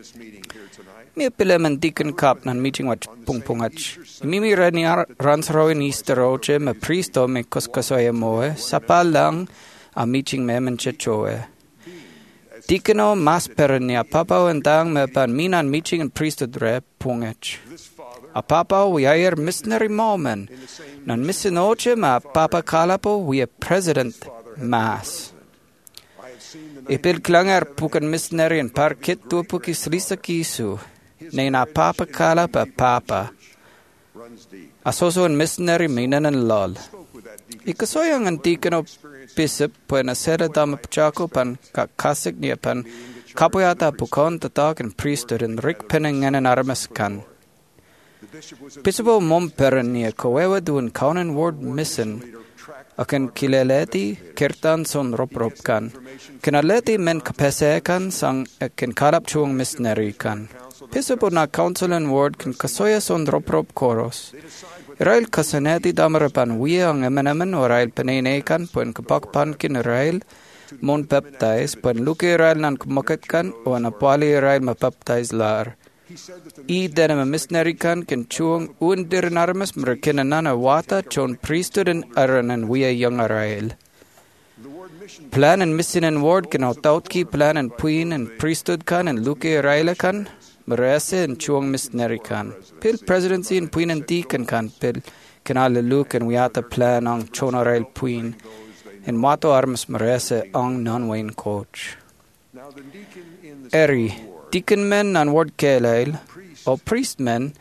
Mi pileman deacon kap nan meeting wat pungpungach. Mimi rani runs rawin Easter roche me priesto me koskasoye moe sapal lang a meeting me men chechoe. Deacono mas perenia papa and dang me pan minan meeting and priesthood re pungach. A papa we are missionary moment. Nan missinoche ma papa kalapo we a president mass. Ipil klanger pukan missionary and parkit tu pukis risa kisu. Nay na papa kala pa papa. Asoso and missionary minan and lol. Ikasoyang antikano pisip puen asera dama pachako pan kakasik niya pan kapoyata pukon tatak and priesthood and rik penning and armas kan. Pisipo mom peren niya kowewa duan kaunan word missin. Akan kileleti kirtan son rop-rop kan. Kinaleti men kapese kan sang akan kalap chuang missionary kan. Pisipo na council and ward kan kasoya son rop-rop koros. Irail kasaneti damarapan wiya ang emenemen o rail panene kan puen kapakpan kin irail mon baptize puen luki irail nan kumakat kan o anapali irail mapaptize lar. I denema missionary kan kin chuang undir narmas mrekinan na wata chon priesthood and aran and we a young Arail. Plan and mission and ward kan autautki plan and puin and priesthood kan and luke Arail kan mrese and chuang missionary kan. Pil presidency and puin and deacon kan pil kanale luke and we ata plan ang chon Arail puin and mato armas mrese ang non-Wayne Coach. Eri deacon men and ward kelail or priest men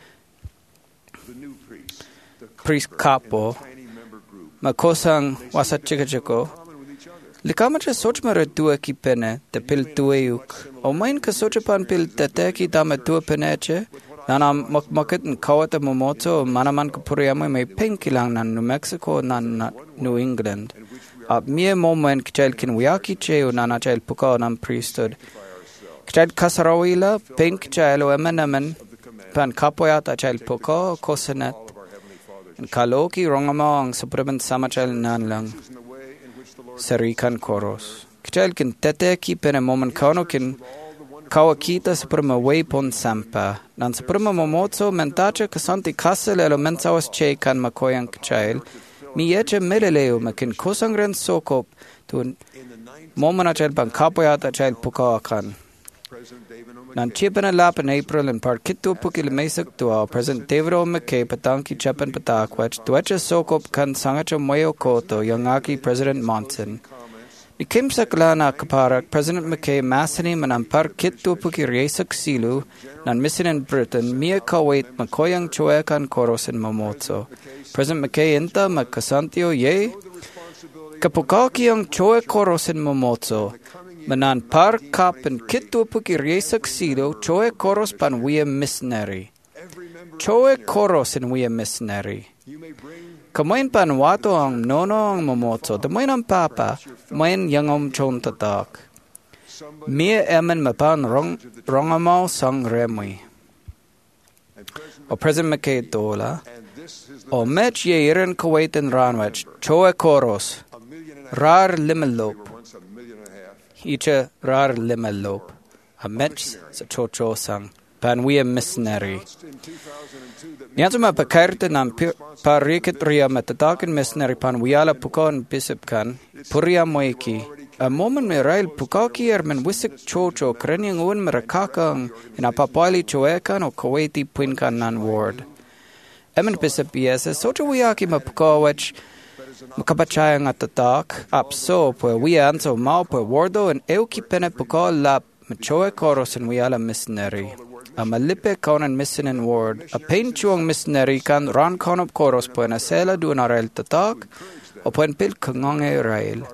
priest kapo makosang wasat chikachiko likamacha sochmara tua ki pene te pil tueuk o main ka sochapan pil teteki dama tua peneche nana makmakit and kawata momoto manaman kapuriamo may pinkilang nan New Mexico nan New England ab mie moment kchel kinwiaki che o nana chel puka nan priesthood Kchad kasarawila pink chalo emenemen pan kapoyat achal poko kosanet and kaloki rongamong supraban samachal nanlang sarikan koros. Kachal kin tete ki pen a moment kano kin kawakita suprema way pon sampa. Nan suprema momotso mentacha kasanti kasel elementsawas che kan makoyang kachal. Mi yeche meleleo makin kosangren sokop tun moment achal pan kapoyat achal poko akan. Nan chipana lap in April in part kitu pukil mesak tua President David O. McKay patanki chapan patakwach tuacha sokop kan sangacha moyo koto yangaki President Monson. Ni kim saklana kaparak President McKay masani manam par kitu puki resak silu nan missing in Britain mia kawait makoyang choekan koros in mamotso. President McKay inta makasantio ye kapukaki ang choe koros in mamotso. Manan par kap and kitu puki resak sido choe koros pan we missionary. Choe koros in we missionary. Kamoin pan wato ang nono ang momotso. Damoin ang papa. Moin yangom chon tatak. Mia emen mapan rong rongamaw sang remui. O President McKay dola. O mech ye irin Kuwait and ranwach. Choe koros. Rar limelop. Icha rar limelop. A mech sa chocho sang. Pan we missionary. Niatuma pakarte nam parikit ria matatakin missionary pan wiala pukon bishop kan. Puria moiki. A moment me rail pukaki er men wisik chocho krenyang un merakakang in a papali choekan o Kuwaiti pinkan nan ward. Emen bishop yes socho wiaki mapukawach makapachayang atatak apso pwe wianso mau pwe wardo and euki pene pukaw lap machoe koros and wiala missionary. A malipe kaunan missinin ward. A pain chuang missionary kan ran konop koros po na sela duan arail tatak o po en pil kangonge rail.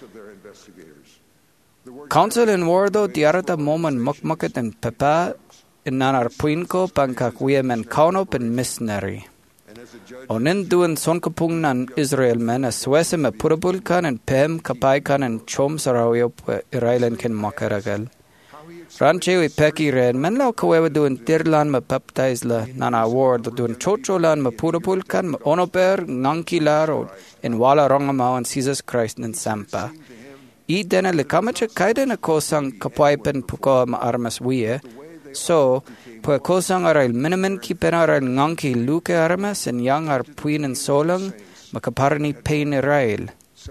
Council in wardo diarata moment mukmuket en pepa in nanar puinko pankak men kaunop en missionary. O nin duan sonkapung nan Israel men a swese me purabul kan en pem kapay kan en chom sarawyo po irailen kin makaragal. Ranchewi peki ren men lau kawewa duan tirlan ma baptize la nana ward duan chocho lan ma purapul kan ma onoper nangki laro in wala rongamaw an Jesus Christ in Sampa. I dena likamacha kaida na kosang kapwaipen puko ma armas wiye. So, po kosang aral minimin ki pena aral nangki luke armas en yang ar puin en solang makaparani pain rail.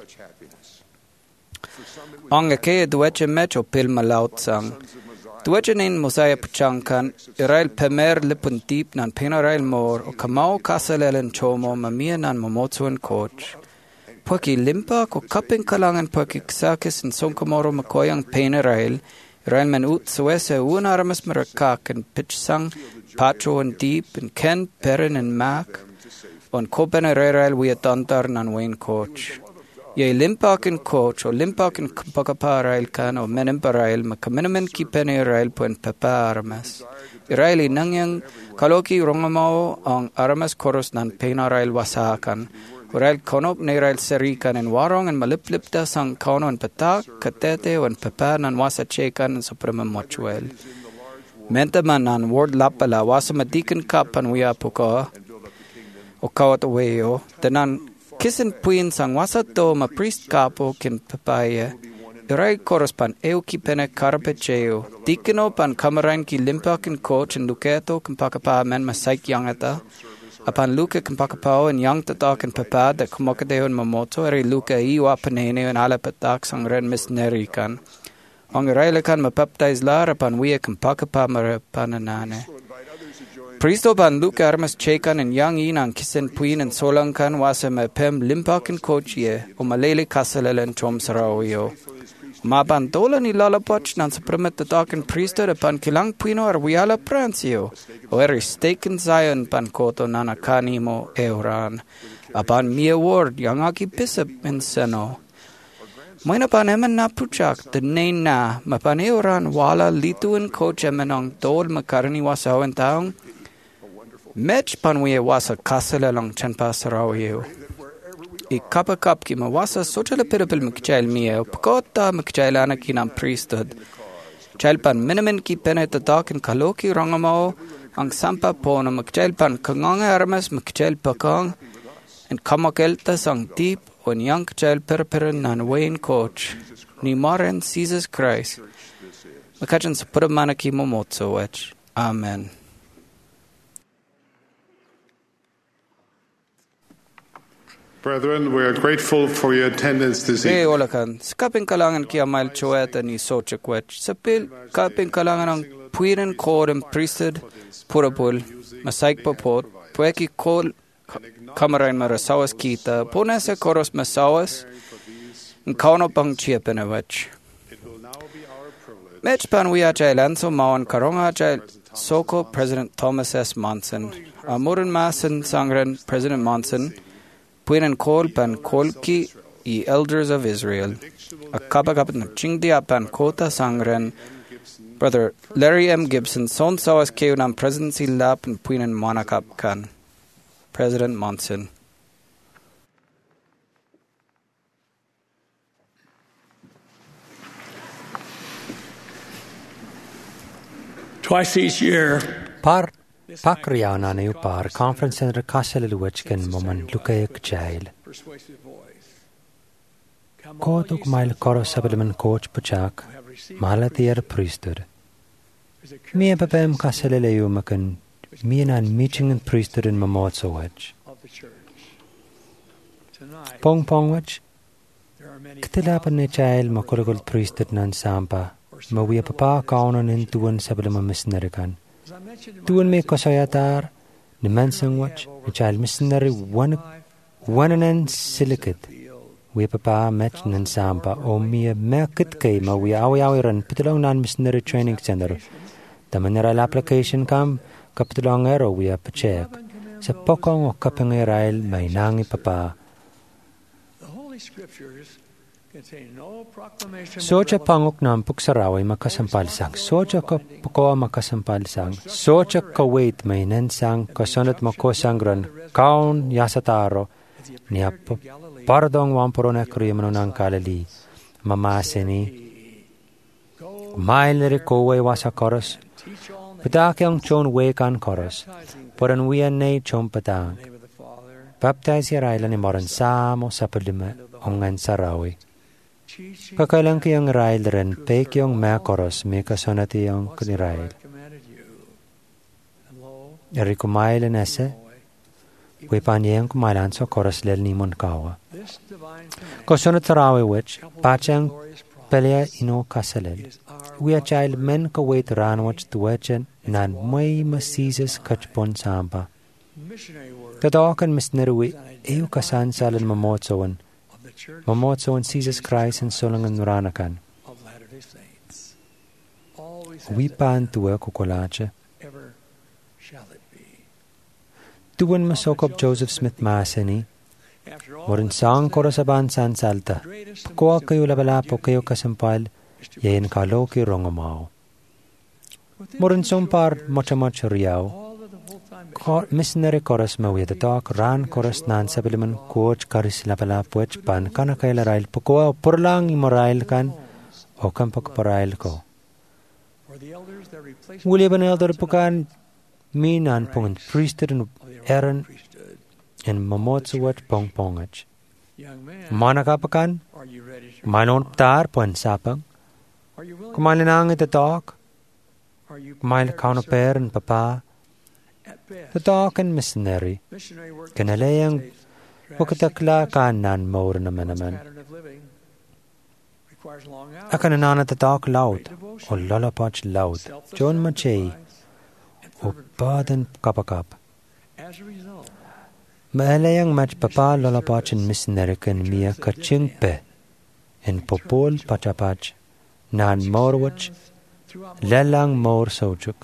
Anga kaya dueche mecho pil malaut sang. Duechenin mosaya pachankan, irail pemer lipun deep nan penarail mor, o kamao kasalelen chomo mamia nan momotso en coach. Pwaki limpa ko kaping kalangan pwaki ksakis en sonkamoro makoyang penarail, irail men ut suese uan aramas marakak en pitchsang, pacho en deep, en ken perin en mak, on kopen irail wiatantar nan wain coach. Ye limpakin coach o limpakin pakaparail kan o menimparail makaminamin ki penirail po en papa aramas. Iraili nangyang kaloki rongamaw ang aramas koros nan penarail wasakan. Irail konop na irail serikan en warong en maliplipta sang kauno en patak, katete o en papa nan wasachekan en suprema mochuel. Menta man nan ward lapala wasamadikan kapan wiya puko o kawat aweo, danan kisin puin sang wasato ma priest kapo kin papaya. Iray koros pan euki pene karpecheo. Dikino pan kamarain ki limpa kin coach en luketo kin pakapa men masaik yang ata. Apan luke kin pakapao en yang tata kin papa da kumokadeo en mamoto eri luke iwa panene en ala patak sang ren misneri kan. Ang iray lekan mapaptaiz lar apan wia kin pakapa mara pananane. Pristo pan luke armas chekan en yang inang kisen puin en solankan wasa me pem limpakin coachie o malele kasalelen chom sarawio. Ma pan tola ni lalapoch nan supremet tatakin priester pan kilang puino ar wiala pransio o eri staken zion pan koto nanakanimo euran. Apan mi award yang aki bishop en seno. Moina pan emen na puchak de nain na ma pan euran wala lituin coach emenong tol makarani wasa en taong. Mech panwe wasa kasala lang chanpa sarawio. I kapa kap ki mawasa social pirapil mkchail miya pkota mkchailana ki nam priesthood. Chailpan minimin ki pene tatak in kaloki rangamo ang sampa po na magchelpan kangang armas magchelpakang and kamakeltas ang deep on yang chelperperan nan Wayne coach ni Maren Jesus Christ. Makachan sa puramanaki momotso wech. Amen. Brethren, we are grateful for your attendance this Hey, evening. olakan. Sa kaping kalangan kia mail choeta ni sochakwech. Sa pil kaping kalangan ang puiran kod and priesthood purapul. Masaik papot. Pueki kol kamarain marasawas kita. Puna sa koros masawas. Ang kauno pang chiapanawech. Mech pan we ajay lanso mawan karong ajay Soko President Thomas S. Monson. Amuran masan sangran President Monson. Puinan kol pan kolki i elders of Israel. A kapagapat na chingdia pan kota sangran. Brother Larry M. Gibson son sawas keu nam presidency lap and puinan monakap kan. President Monson. Twice each year, Par pakriana na yu par conference center kasaliluwachkan moman lukayek jail. Kotuk mail koros sabalaman coach pachak malatier priesthood. Mia papem kasalilayu makan mianan meeting and priesthood in mamotso wach. Pong pong wach. Katilapan ni jail makulagol priesthood nan sampa. Mawiya papa kaunan in tuan sabalama misnarikan. Tuan me kosayatar, ni mansang wach, ni child missionary one wananan silicate. We papa match nan sampa o mia merkit kay mawiya awi-awiran pitulong nan missionary training center. The mineral application kam kapitulong ero wiya pachek. Sa pokong o kapangirail may nangi papa. Socha pangok nam puksaraway makasampalsang. Socha ka pukoa makasampalsang. Socha ka wait may nansang kasunat makosangran kaun yasataro niya pardong wampuro na kriyamano ng kalali. Mamasini. Mailere koway wasa koros. Patakyang chon wekan koros. Poran wiyan na chon patang. Baptize yarayla ni moran samo sa palima ongan saraway. Kakalang kiyang rail rin, pek yung makoros, may kasunati yung kunirail. Eri kumail na ese, we panyang kumailan sa koros lel ni Monkawa. Kasunat sarawi which, pachang pelya ino kasalel. We a child men ka wait ran which tuwachen, nan may masises kachpon sampa. Tadawakan misneriwi, eyu kasan salan mamotsoan, mamotso and Jesus Christ and solangan nuranakan. Wipan tuwa kukolache. Tuwan masokop Joseph Smith Masini. Morin sang korasaban san salta. Kuwa kayo labalapo kayo kasampal. Yayin kaloki rongomao. Morin sumpar mocha-mocha riyaw. Missionary koras mawid the talk ran koras nan sabiliman coach karis lapalapwech pan kana kaila rail pukwa purlang imorail kan o kampak parail ko. Wuli ban elder pukan minan pungan priesthood and eran and mamotsuwat pong pongach. Manakapakan manon tar puan sapang kumalinang ito talk kumail kaunoper and papa the talk and missionary kanalayang wakatakla kanan maur naman naman. Akananana the talk loud o lalapach loud. John Machay o badan kapakap. Maalayang match papa lalapach and missionary kan mia kachingpe and popol pachapach nan maurwach lalang maur sojuk.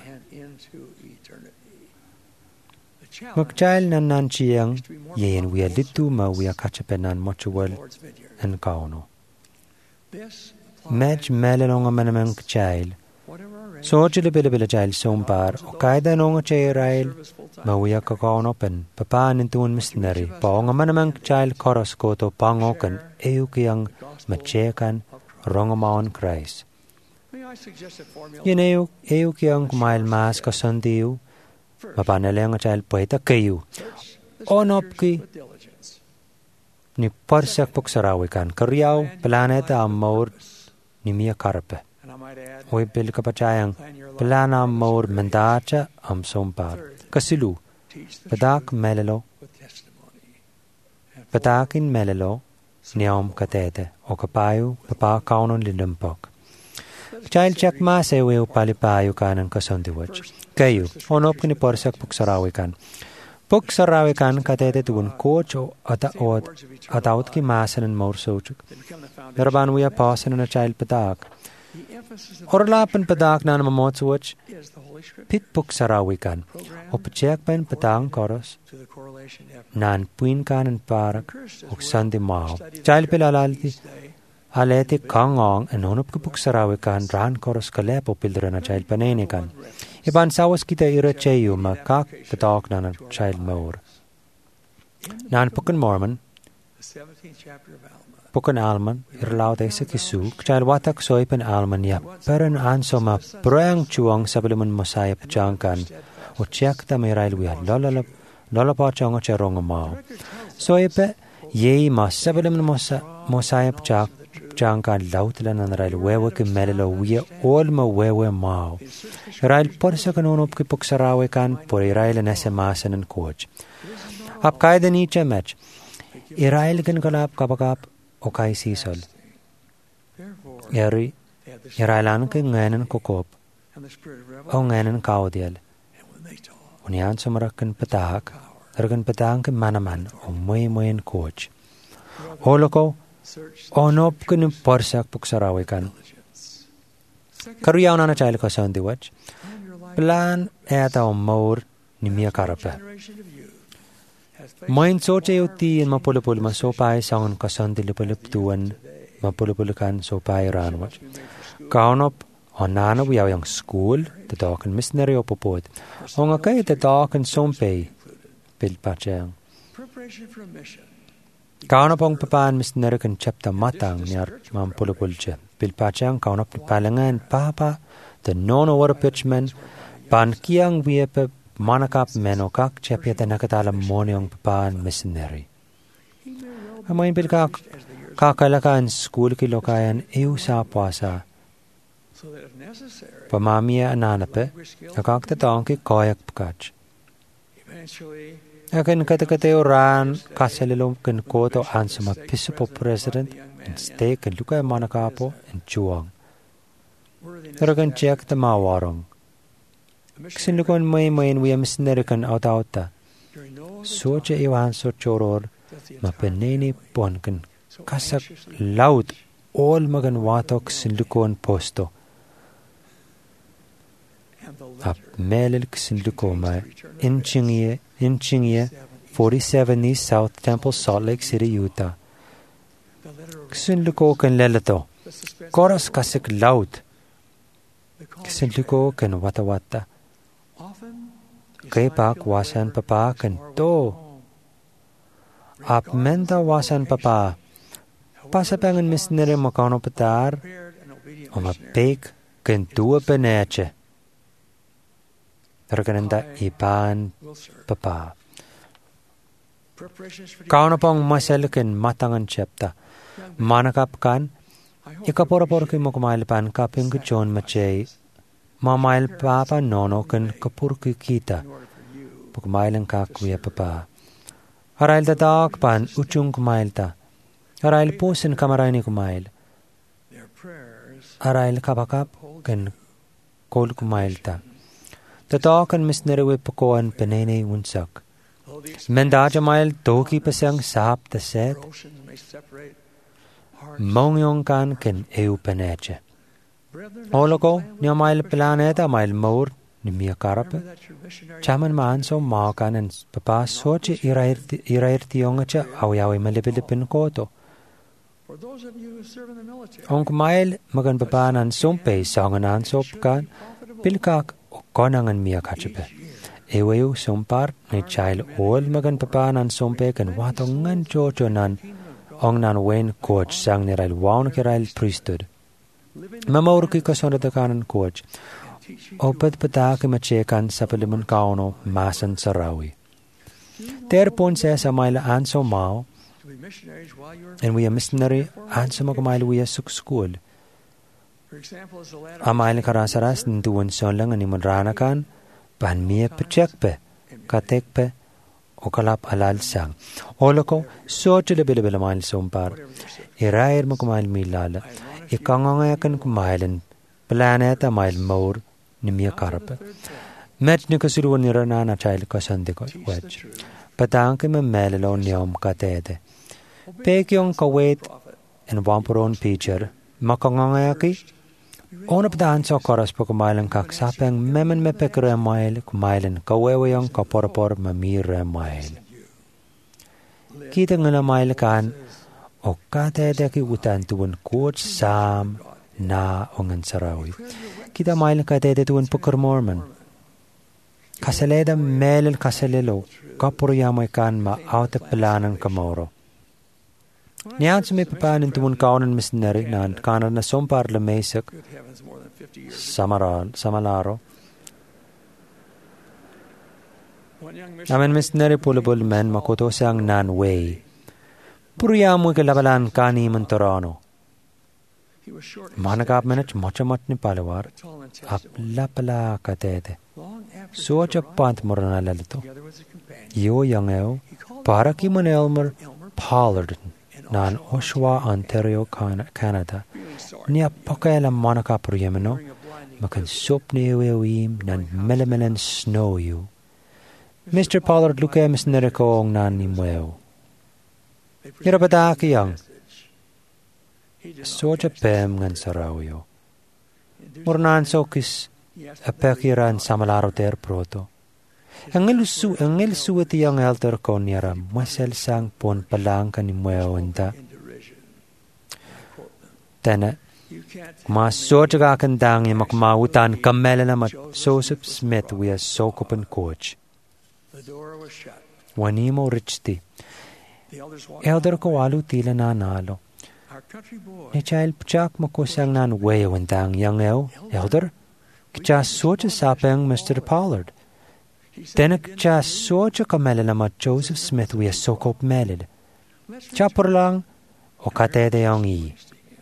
Magchail nan nan chiyang yen we litu ma we kachapenan mochuwal and kauno. Match melanong a manamang child. So chilibila child sompar o kaida nong a chairail ma we kakauno pen papan into un missionary paong a manamang child koros koto pangokan eukiyang machekan rongamaon Christ. Yen eukiyang kumail mas kasandiu mapanaleng child poeta kayu onop ki ni parsak puksarawikan karyau planeta amor ni mia karpe oi bil kapachayang plana amor mendacha am sompar kasilu padak melelo padakin melelo niam katete o kapayu papa kaunon lilumpok child check ma se we palipayu kanan kasondiwach kayu onop ni parsak puksarawikan puksarawikan katete tugun coach o ata od ataut ki masanen mor sochuk derban we pasen na child padak orlapen padak nan mamotsuch pit puksarawikan op check pen padang koros nan puin kanan parak ok sandi mao child pilalalti aleti kangong enonop puksarawikan ran koros kalepo pildrena child panenikan iban sawas kita ira cheyu ma kak padak nan child mor nan pukan mormon pukan alman irlaut esa kisu child watak soipen alman ya peran ansoma proang chuang sableman mosaya pachangkan o check ta merail wi lolala lola pachang o cherong mao soipe ye ma sableman mosa mosaya pachak jangkan lautlan an rail wewe ke melelo wi olma wewe mao rail porsa kanonop ke puksarawe kan por rail nesemasen en coach ap kaide ni chemach irail kan kalap kabakap o kai sisol yari irailan ke nganen kokop o nganen kaudiel unian somarakan patak ergan patang ke manaman o moy moyen coach holoko onop kun porsak puksarawikan karyaw na child kasondiwach plan eta o mor ni mia karape Main soche uti in mapulupul masopai sangon kasandi lipuliptuan mapulupulukan sopai ranwach. Kaunop onana wiyaw yung school tatawakan missionary o popod. O nga kay tatawakan sompay pilpachang. Kaunop ang papaan missionary kan chapta matang niyar mampulupulche. Pilpachang kaunop ni palangan papa the nono war pitchman pan kiyang wiyape manakap menokak chapyata nakatala moniong papaan missionary. Amain pilkak kakalakan school kilokayan iu sa puasa. Pamamia ananape nakak tatong ki koyak pakach. Akan katakateo ran kasalilom kan koto ansama pisupo president and stay kan lukay manakapo and chuang. Tarakan check ta mawarong. Kisinlukon may mayin wiya missionary kan auta-auta. Socha iwan so choror mapeneni pon kan kasak laut all magan watok kisinlukon posto. Ap melil kisinluko may inchingye inchingye forty-seven East South Temple, Salt Lake City, Utah. Kisinluko kan lelato. Koras kasik laut. Kisinluko kan wata-wata. Kay pak wasan papa kan to. Ap menta wasan papa. Pasapangan missionary makano patar. O mapik kan tuwa peneche. Tergananda ipan papa. Kauna pong masalikin matangan chepta. Manakap kan. Ikapora-pora ki mo kumailipan kaping kuchon machay. Mamail papa nono kan kapur ki kita. Pagmailang kakuya papa. Arail tatak pan uchung kumail ta. Arail pusin kamaray ni kumail. Arail kapakap kan kol kumail ta. Tatak kan misneriwe pakoan penene unsak. Mendaja mail toki pasang sap ta set. Mongyong kan kan eu peneche. Oloko niya mail planeta mail mor ni mia karape. Chaman maan so maakan en papa soche irairti yongacha awiawi malipilipin koto. Ong mail magan papa nan sompe sanganan sopkan pilkak konangan mia kachepe. Eweyu sompar ni child all magan papa nan sompe kan watongan chocho nan ong nan wen coach sang ni rail waun ki rail priesthood. Mamaur ki kasonda kanan coach. o pagpatake machekan sa paliman kauno masan sarawi. Terpon sa sa maila anso mao, and we are missionary anso magmaila we are suk school. Amaila karasaras nintuwan son lang animon ranakan, pan miya pechekpe, katekpe, o kalap alal sang. Olo ko, so chile bilabila mail sompar. Irair mo kumail milala. Ikangangayakan kumailan. Planeta mail maur ni miya karape. Met ni kasuruan ni rana na chail kasandi ko wedge. Patang ki me melalo niyom katete. Pekyong kawait en wampuron pitcher. Makangangayaki. Ona padahan sa koras pa kumailan kaksapang memen me pekre mail kumailan kawewayong kaporapor mamire mail. Kita nga na mail kan o katete ki utan tuwan kuot sam na ongan sarawi. Kita mail katete tuwan pukar morman. Kasaleda melel kasalelo kapuryamoy kan ma auta pelanang kamoro. Niyan sa may papanin tumun kaunan missionary na kanan na sompar lamesak samaral, samalaro. Amen missionary pulabol men makoto siyang nan-way. Puryamoy kalabalan kani mantorano. Managap menach machamat ni palawar ap lapala katete. Socha pant morana lalito. Yo yangeo para ki man Elmer Pollard nan Oshawa, Ontario, Canada. Niya pakailan manaka priyemeno, makan sop ni iwim nan melemelen snow you. Mister Pollard luke misnere ko ang nan ni mweo. Irabadaki yang. Soja pem ngan sarawyo. Murnan sokis apekiran samalaro ter proto. Ang ilusu, ang ilusuati ang elder ko niyara, masel sang pon palang kanimweo enta. Tena, masoja ka kandang yung makumautan kamela namat Joseph Smith we are sokopan coach. Wanimo richti. Elder ko alu tila na nalo. Ni child pchak makusang nan weo entang yang eo, elder, kcha soja sapeng Mister Pollard. Tenek cha soja kamela namat Joseph Smith we are sokop melid. Chapur lang o katede yung i.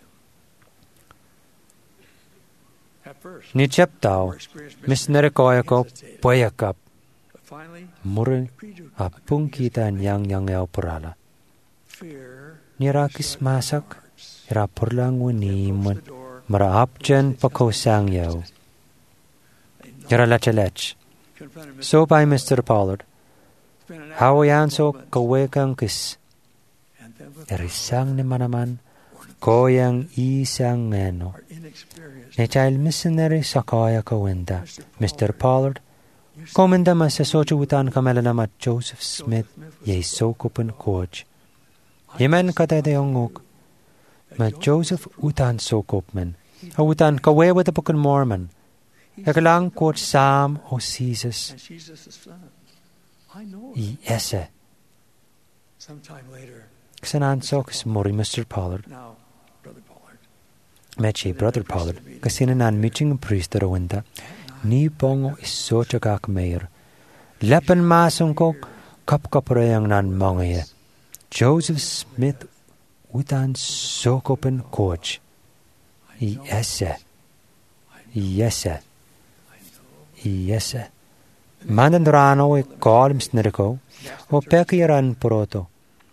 Ni cheptao, misnere koya ko poyakap. Murun apung kita yang yang eo purala. Nirakis masak, irapur lang wanimun, maraap dyan pakosang yaw. Yaralachalech. So by Mister Pollard, hawayan so kawekang kis. Erisang ni manaman, koyang isang ngeno. Ne child missionary sa kaya kawenda, Mister Pollard, komenda mas sa sochuutan kamela namat Joseph Smith, yay sokupan coach. Yemen katete yung nguk, ma Joseph utan sokupman, utan kawewa tapukan Mormon, Ekalang coach Sam o Jesus. I ese. Kasanan so kas mori Mister Pollard. Mechi Brother Pollard. Kasinanan meeting priest rawenda. Ni pongo isocha kak mayor. Lepen masong ko kap kaprayang nan mongaya. Joseph Smith utan sokopen coach. I ese. I ese. Yes. Mandandrano e columns neriko, o pekiran proto.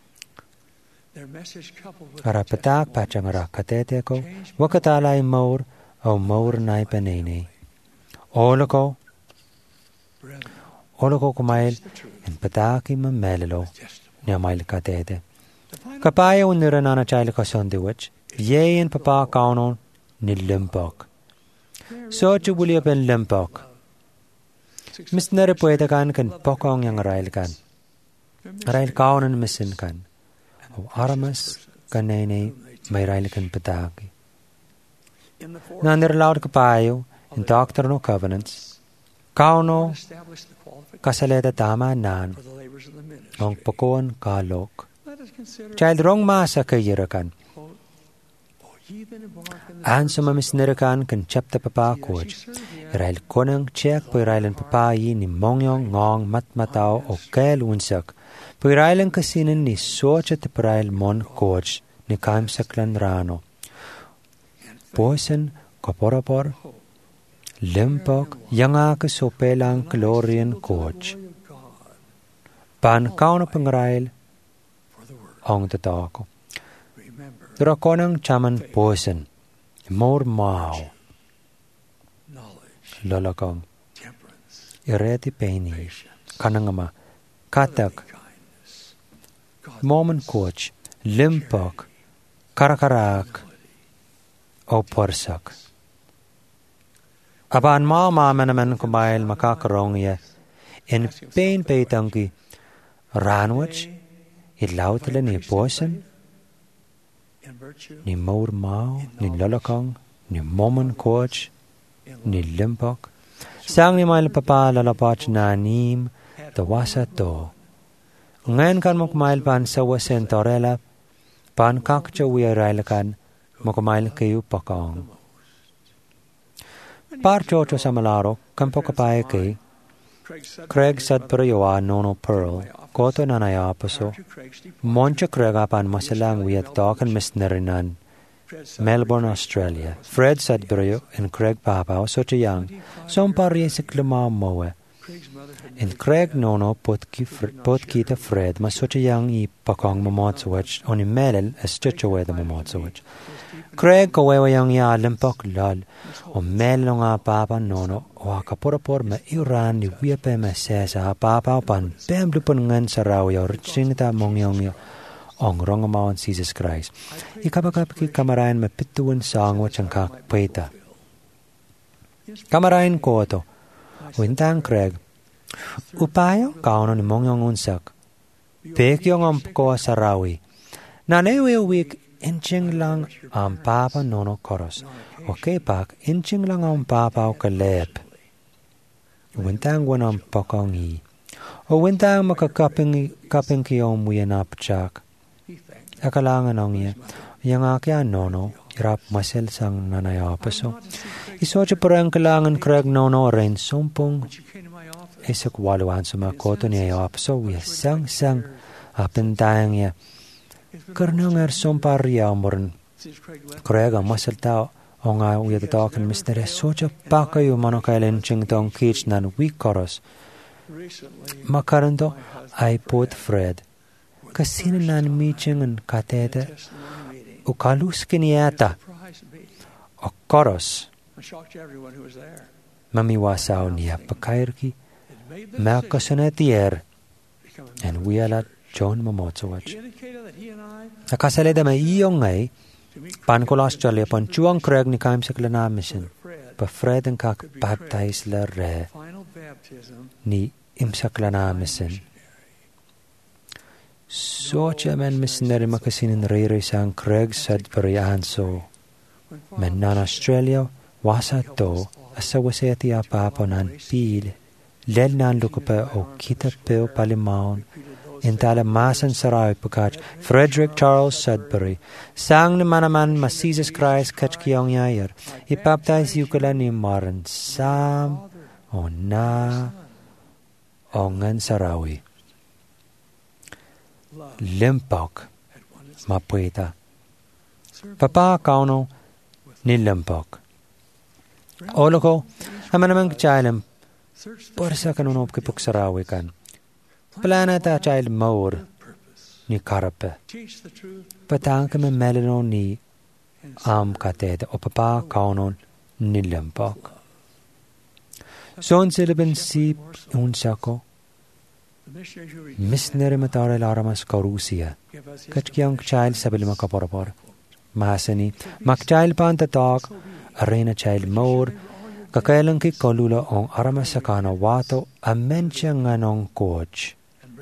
Arapatak pachang rakatete ko, wakatalay maur, o maur nai panene. Oloko, oloko kumail, en pataki mamelelo, niya mail katete. Kapaya uniranana chayla kasondiwich, ye en papa kaunon, ni limpok. So chubuli apen limpok. Misnere puwede kan kan pokong yang rail kan. Rail kaunan misin kan. O aramas kanene may rail kan pataki. Nanirlaud kapayo in Doctrine of Covenants. Kauno kasaleta tama nan. Ang pokon kalok. Child rong masa kayira kan. An sa mamisnerikan kan chapta papa coach. Irail konang check po irailan papayi ni mongyong ngong matmatao o kail unsak. Po irailan kasinin ni socha tipirail mon coach ni kaimsaklan rano. Poisen koporapor, limpok yanga sopelang glorian coach. Pan kauna pangirail ong tatako. Drakonang chaman poisen. More mao. Lolakong. Ireti peini. Kanangama. Katak. Momen coach. Limpok. Karakarak. O porsak. Aban ma ma menamen kumail makakarong ye. In pain peitangi. Ranwich. Ilautele ni poisen. Ni maur mao, ni lalakang, ni momen coach, ni limpok. Sang ni mail papa lalapach na nim, tawasa to. Ngayon kan mo kumail pan sa wasen torela, pan kakcha wiya railakan, mo kumail kayo pakang. Par chocho sa malaro, kampo kapay kay, Craig sad periyawa nono pearl, koto na nayapaso, moncha Craig apan masalang wiyat tokan misnerinan, Melbourne, Australia. Fred Sudbury and Craig Papao sochayang, som pari sa klima moe. And Craig nono pot kita Fred masochayang i pakong mamotsawach on i melel as chichawe the mamotsawach. Craig kawewa yang ya limpok lal, o mello nga papa nono, o akapurapur ma iran ni wiyape ma sesa papa pan bemblupan ngan sa raw yaw richingta mongyong yaw ong rongamawan Jesus Christ. Ikapakapaki kamarayan ma pituan sang wachang kakpaita. Kamarayan ko ito, wintang Craig, upayo kauno ni mongyong unsak, pekyong ang ko sa rawi, nanewe wik inching lang ang papa nono koros. Okay pak, inching lang ang papa o kalep. Wintang wan ang pakongi. O wintang makakaping kaping kiyong muya na pachak. Akalangan ang iya. Yang akya nono, irap masel sang nanayapaso. Isocha parang kalangan Craig nono rin sumpong. Isak waluan sa mga koto niya yapaso. Wiya sang sang apintayang iya. Karnang er sompariya morin. Craig ang masal tao o nga uya tatawakan mister socha pa kayo manokailan ching tong kich nan wikoros. Makaranto ay pot Fred. Kasino nan meeting ang katete o kalus kiniyata o koros. Mamiwasaw niya pakairki makasunetier and wiyalat John Mamotsawach. Nakasaleda may iyong ngay, pan ko Australia pon chuang Craig ni kaim sa klana mission, pa Fred ang kak baptize la re ni imsa klana mission. So siya men missionary makasinin re-re sang Craig Sudbury anso. Men nan Australia, wasa to, asa waseti apaponan pil, lel nan lukupa o kita peo palimaon, intala masan saray pagkach Frederick Charles Sudbury sang ni manaman mas Jesus Christ kach kiyong yayar ipaptais yukala ni maran sam o na o ngan sarawi limpok mapuita papa kauno ni limpok olo ko amanaman kachaylam por sa kanunop kipuk sarawi kan Planeta child maur ni karape. Patang kami melano ni am katete o papa kaunon ni limpok. Son silibin sip unsako. Misneri matare laramas karusia. Kachkiyang child sabil makaporapor. Masani mak child pantatak arena child maur. Kakailang ki kalula ong aramas sakana wato a mencha nganong coach.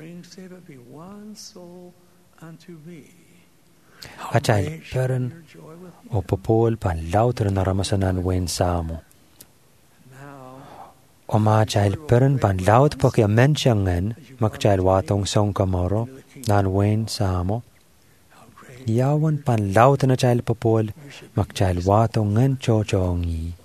Achay peren o popol pan lauter na ramasanan wen samo. O machay peren pan laut pa kaya mensyangan makchay watong song kamoro nan wen samo. Yawan pan laut na child papol, mak child wato ngan cho chongi.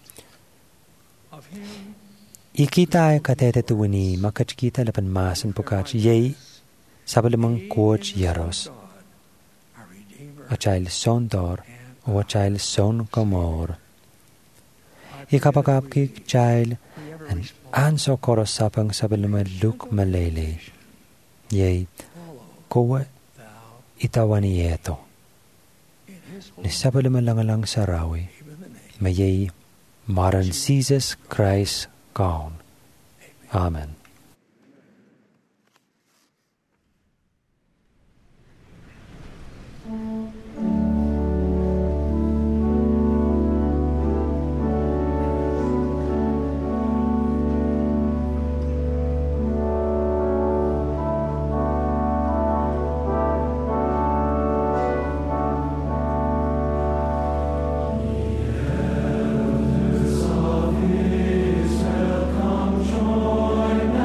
Ikita ay katete tuwini, makach kita lapan masan pokach yay, sabalamang coach yaros. A child son dor, o a child son komor. Ikapakap ki child, and anso koros sapang sabalama luk malele. Yay, kowe itawani eto. Ni sabalama langalang sarawi, mayay maran Jesus Christ gone. Amen. Come join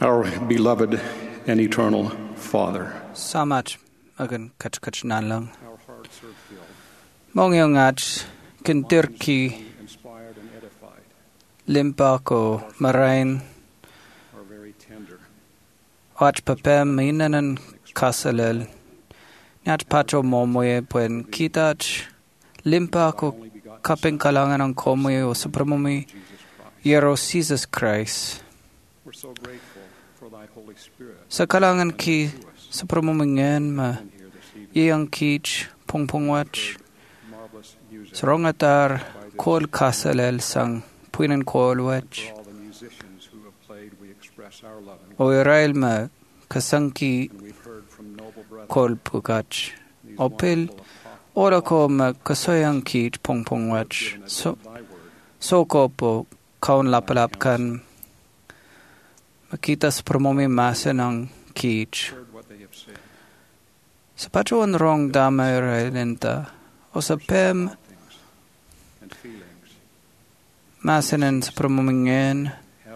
Our beloved and eternal Father, Samat agan kach kach nan lang. Mong yung ach kintirki limpa ko marain ach papem inanan kasalel nyat pacho momoye puen kitach limpa ko kaping kalangan ang komoye o supremumi Yero Jesus Christ. Sa kalangan ki supremumingen ma iyang kich pongpongwach Srongatar kol kasalel sang puinan kolwach o Israel ma kasangki kol pugach opil ora ko ma kasoyang kich pongpongwach so soko po kaun lapalap kan makita supremumi masa ng kich sa pachuan rong dama Israelenta o sa pem masanan sa promumingen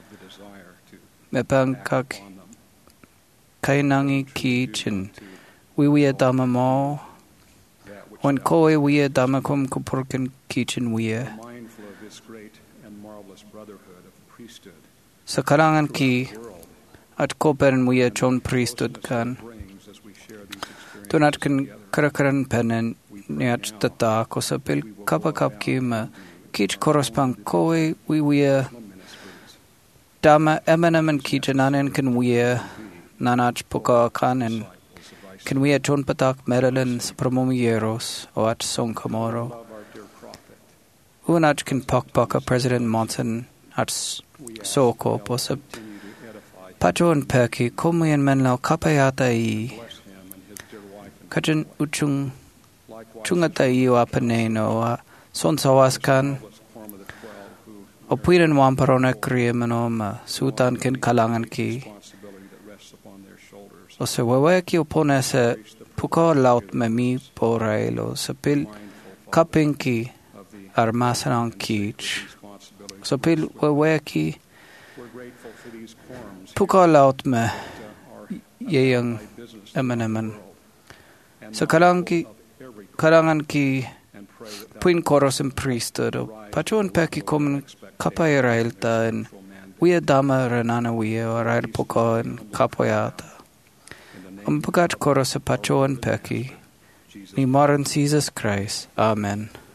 mepangkak kainangi kichin wiwiya dama mo wan koe wiya dama kum kupurkan kichin wiya sa kalangan ki at koperan wiya chon priesthood kan tunat kan karakaran penen niat tata ko sa pil kapakap ki ma kich korespang koe wiwiya dama emenaman kichananen kan wiya nanach puka kanen kan wiya chon patak meralan sa promomieros o at song kamoro unach kan pakpaka President Monson at soko po sa pachuan peki kumian menlaw kapayata i kajan uchung chungata iyo apaneno a sonsawaskan o puiran wamparona kriemano ma sutan kin kalangan ki o se wawaki opone se puko laut me mi porailo se pil kapinki armasanang kich so pil wawaki puko laut me yeyang emenemen sa kalangan ki kalangan ki puin koros and priesthood o pachuan peki kumin kapay Israelta en wiya dama renana wiya o Israel puko en kapoyata umpagat koros sa pachuan peki ni maran Jesus Christ. Amen.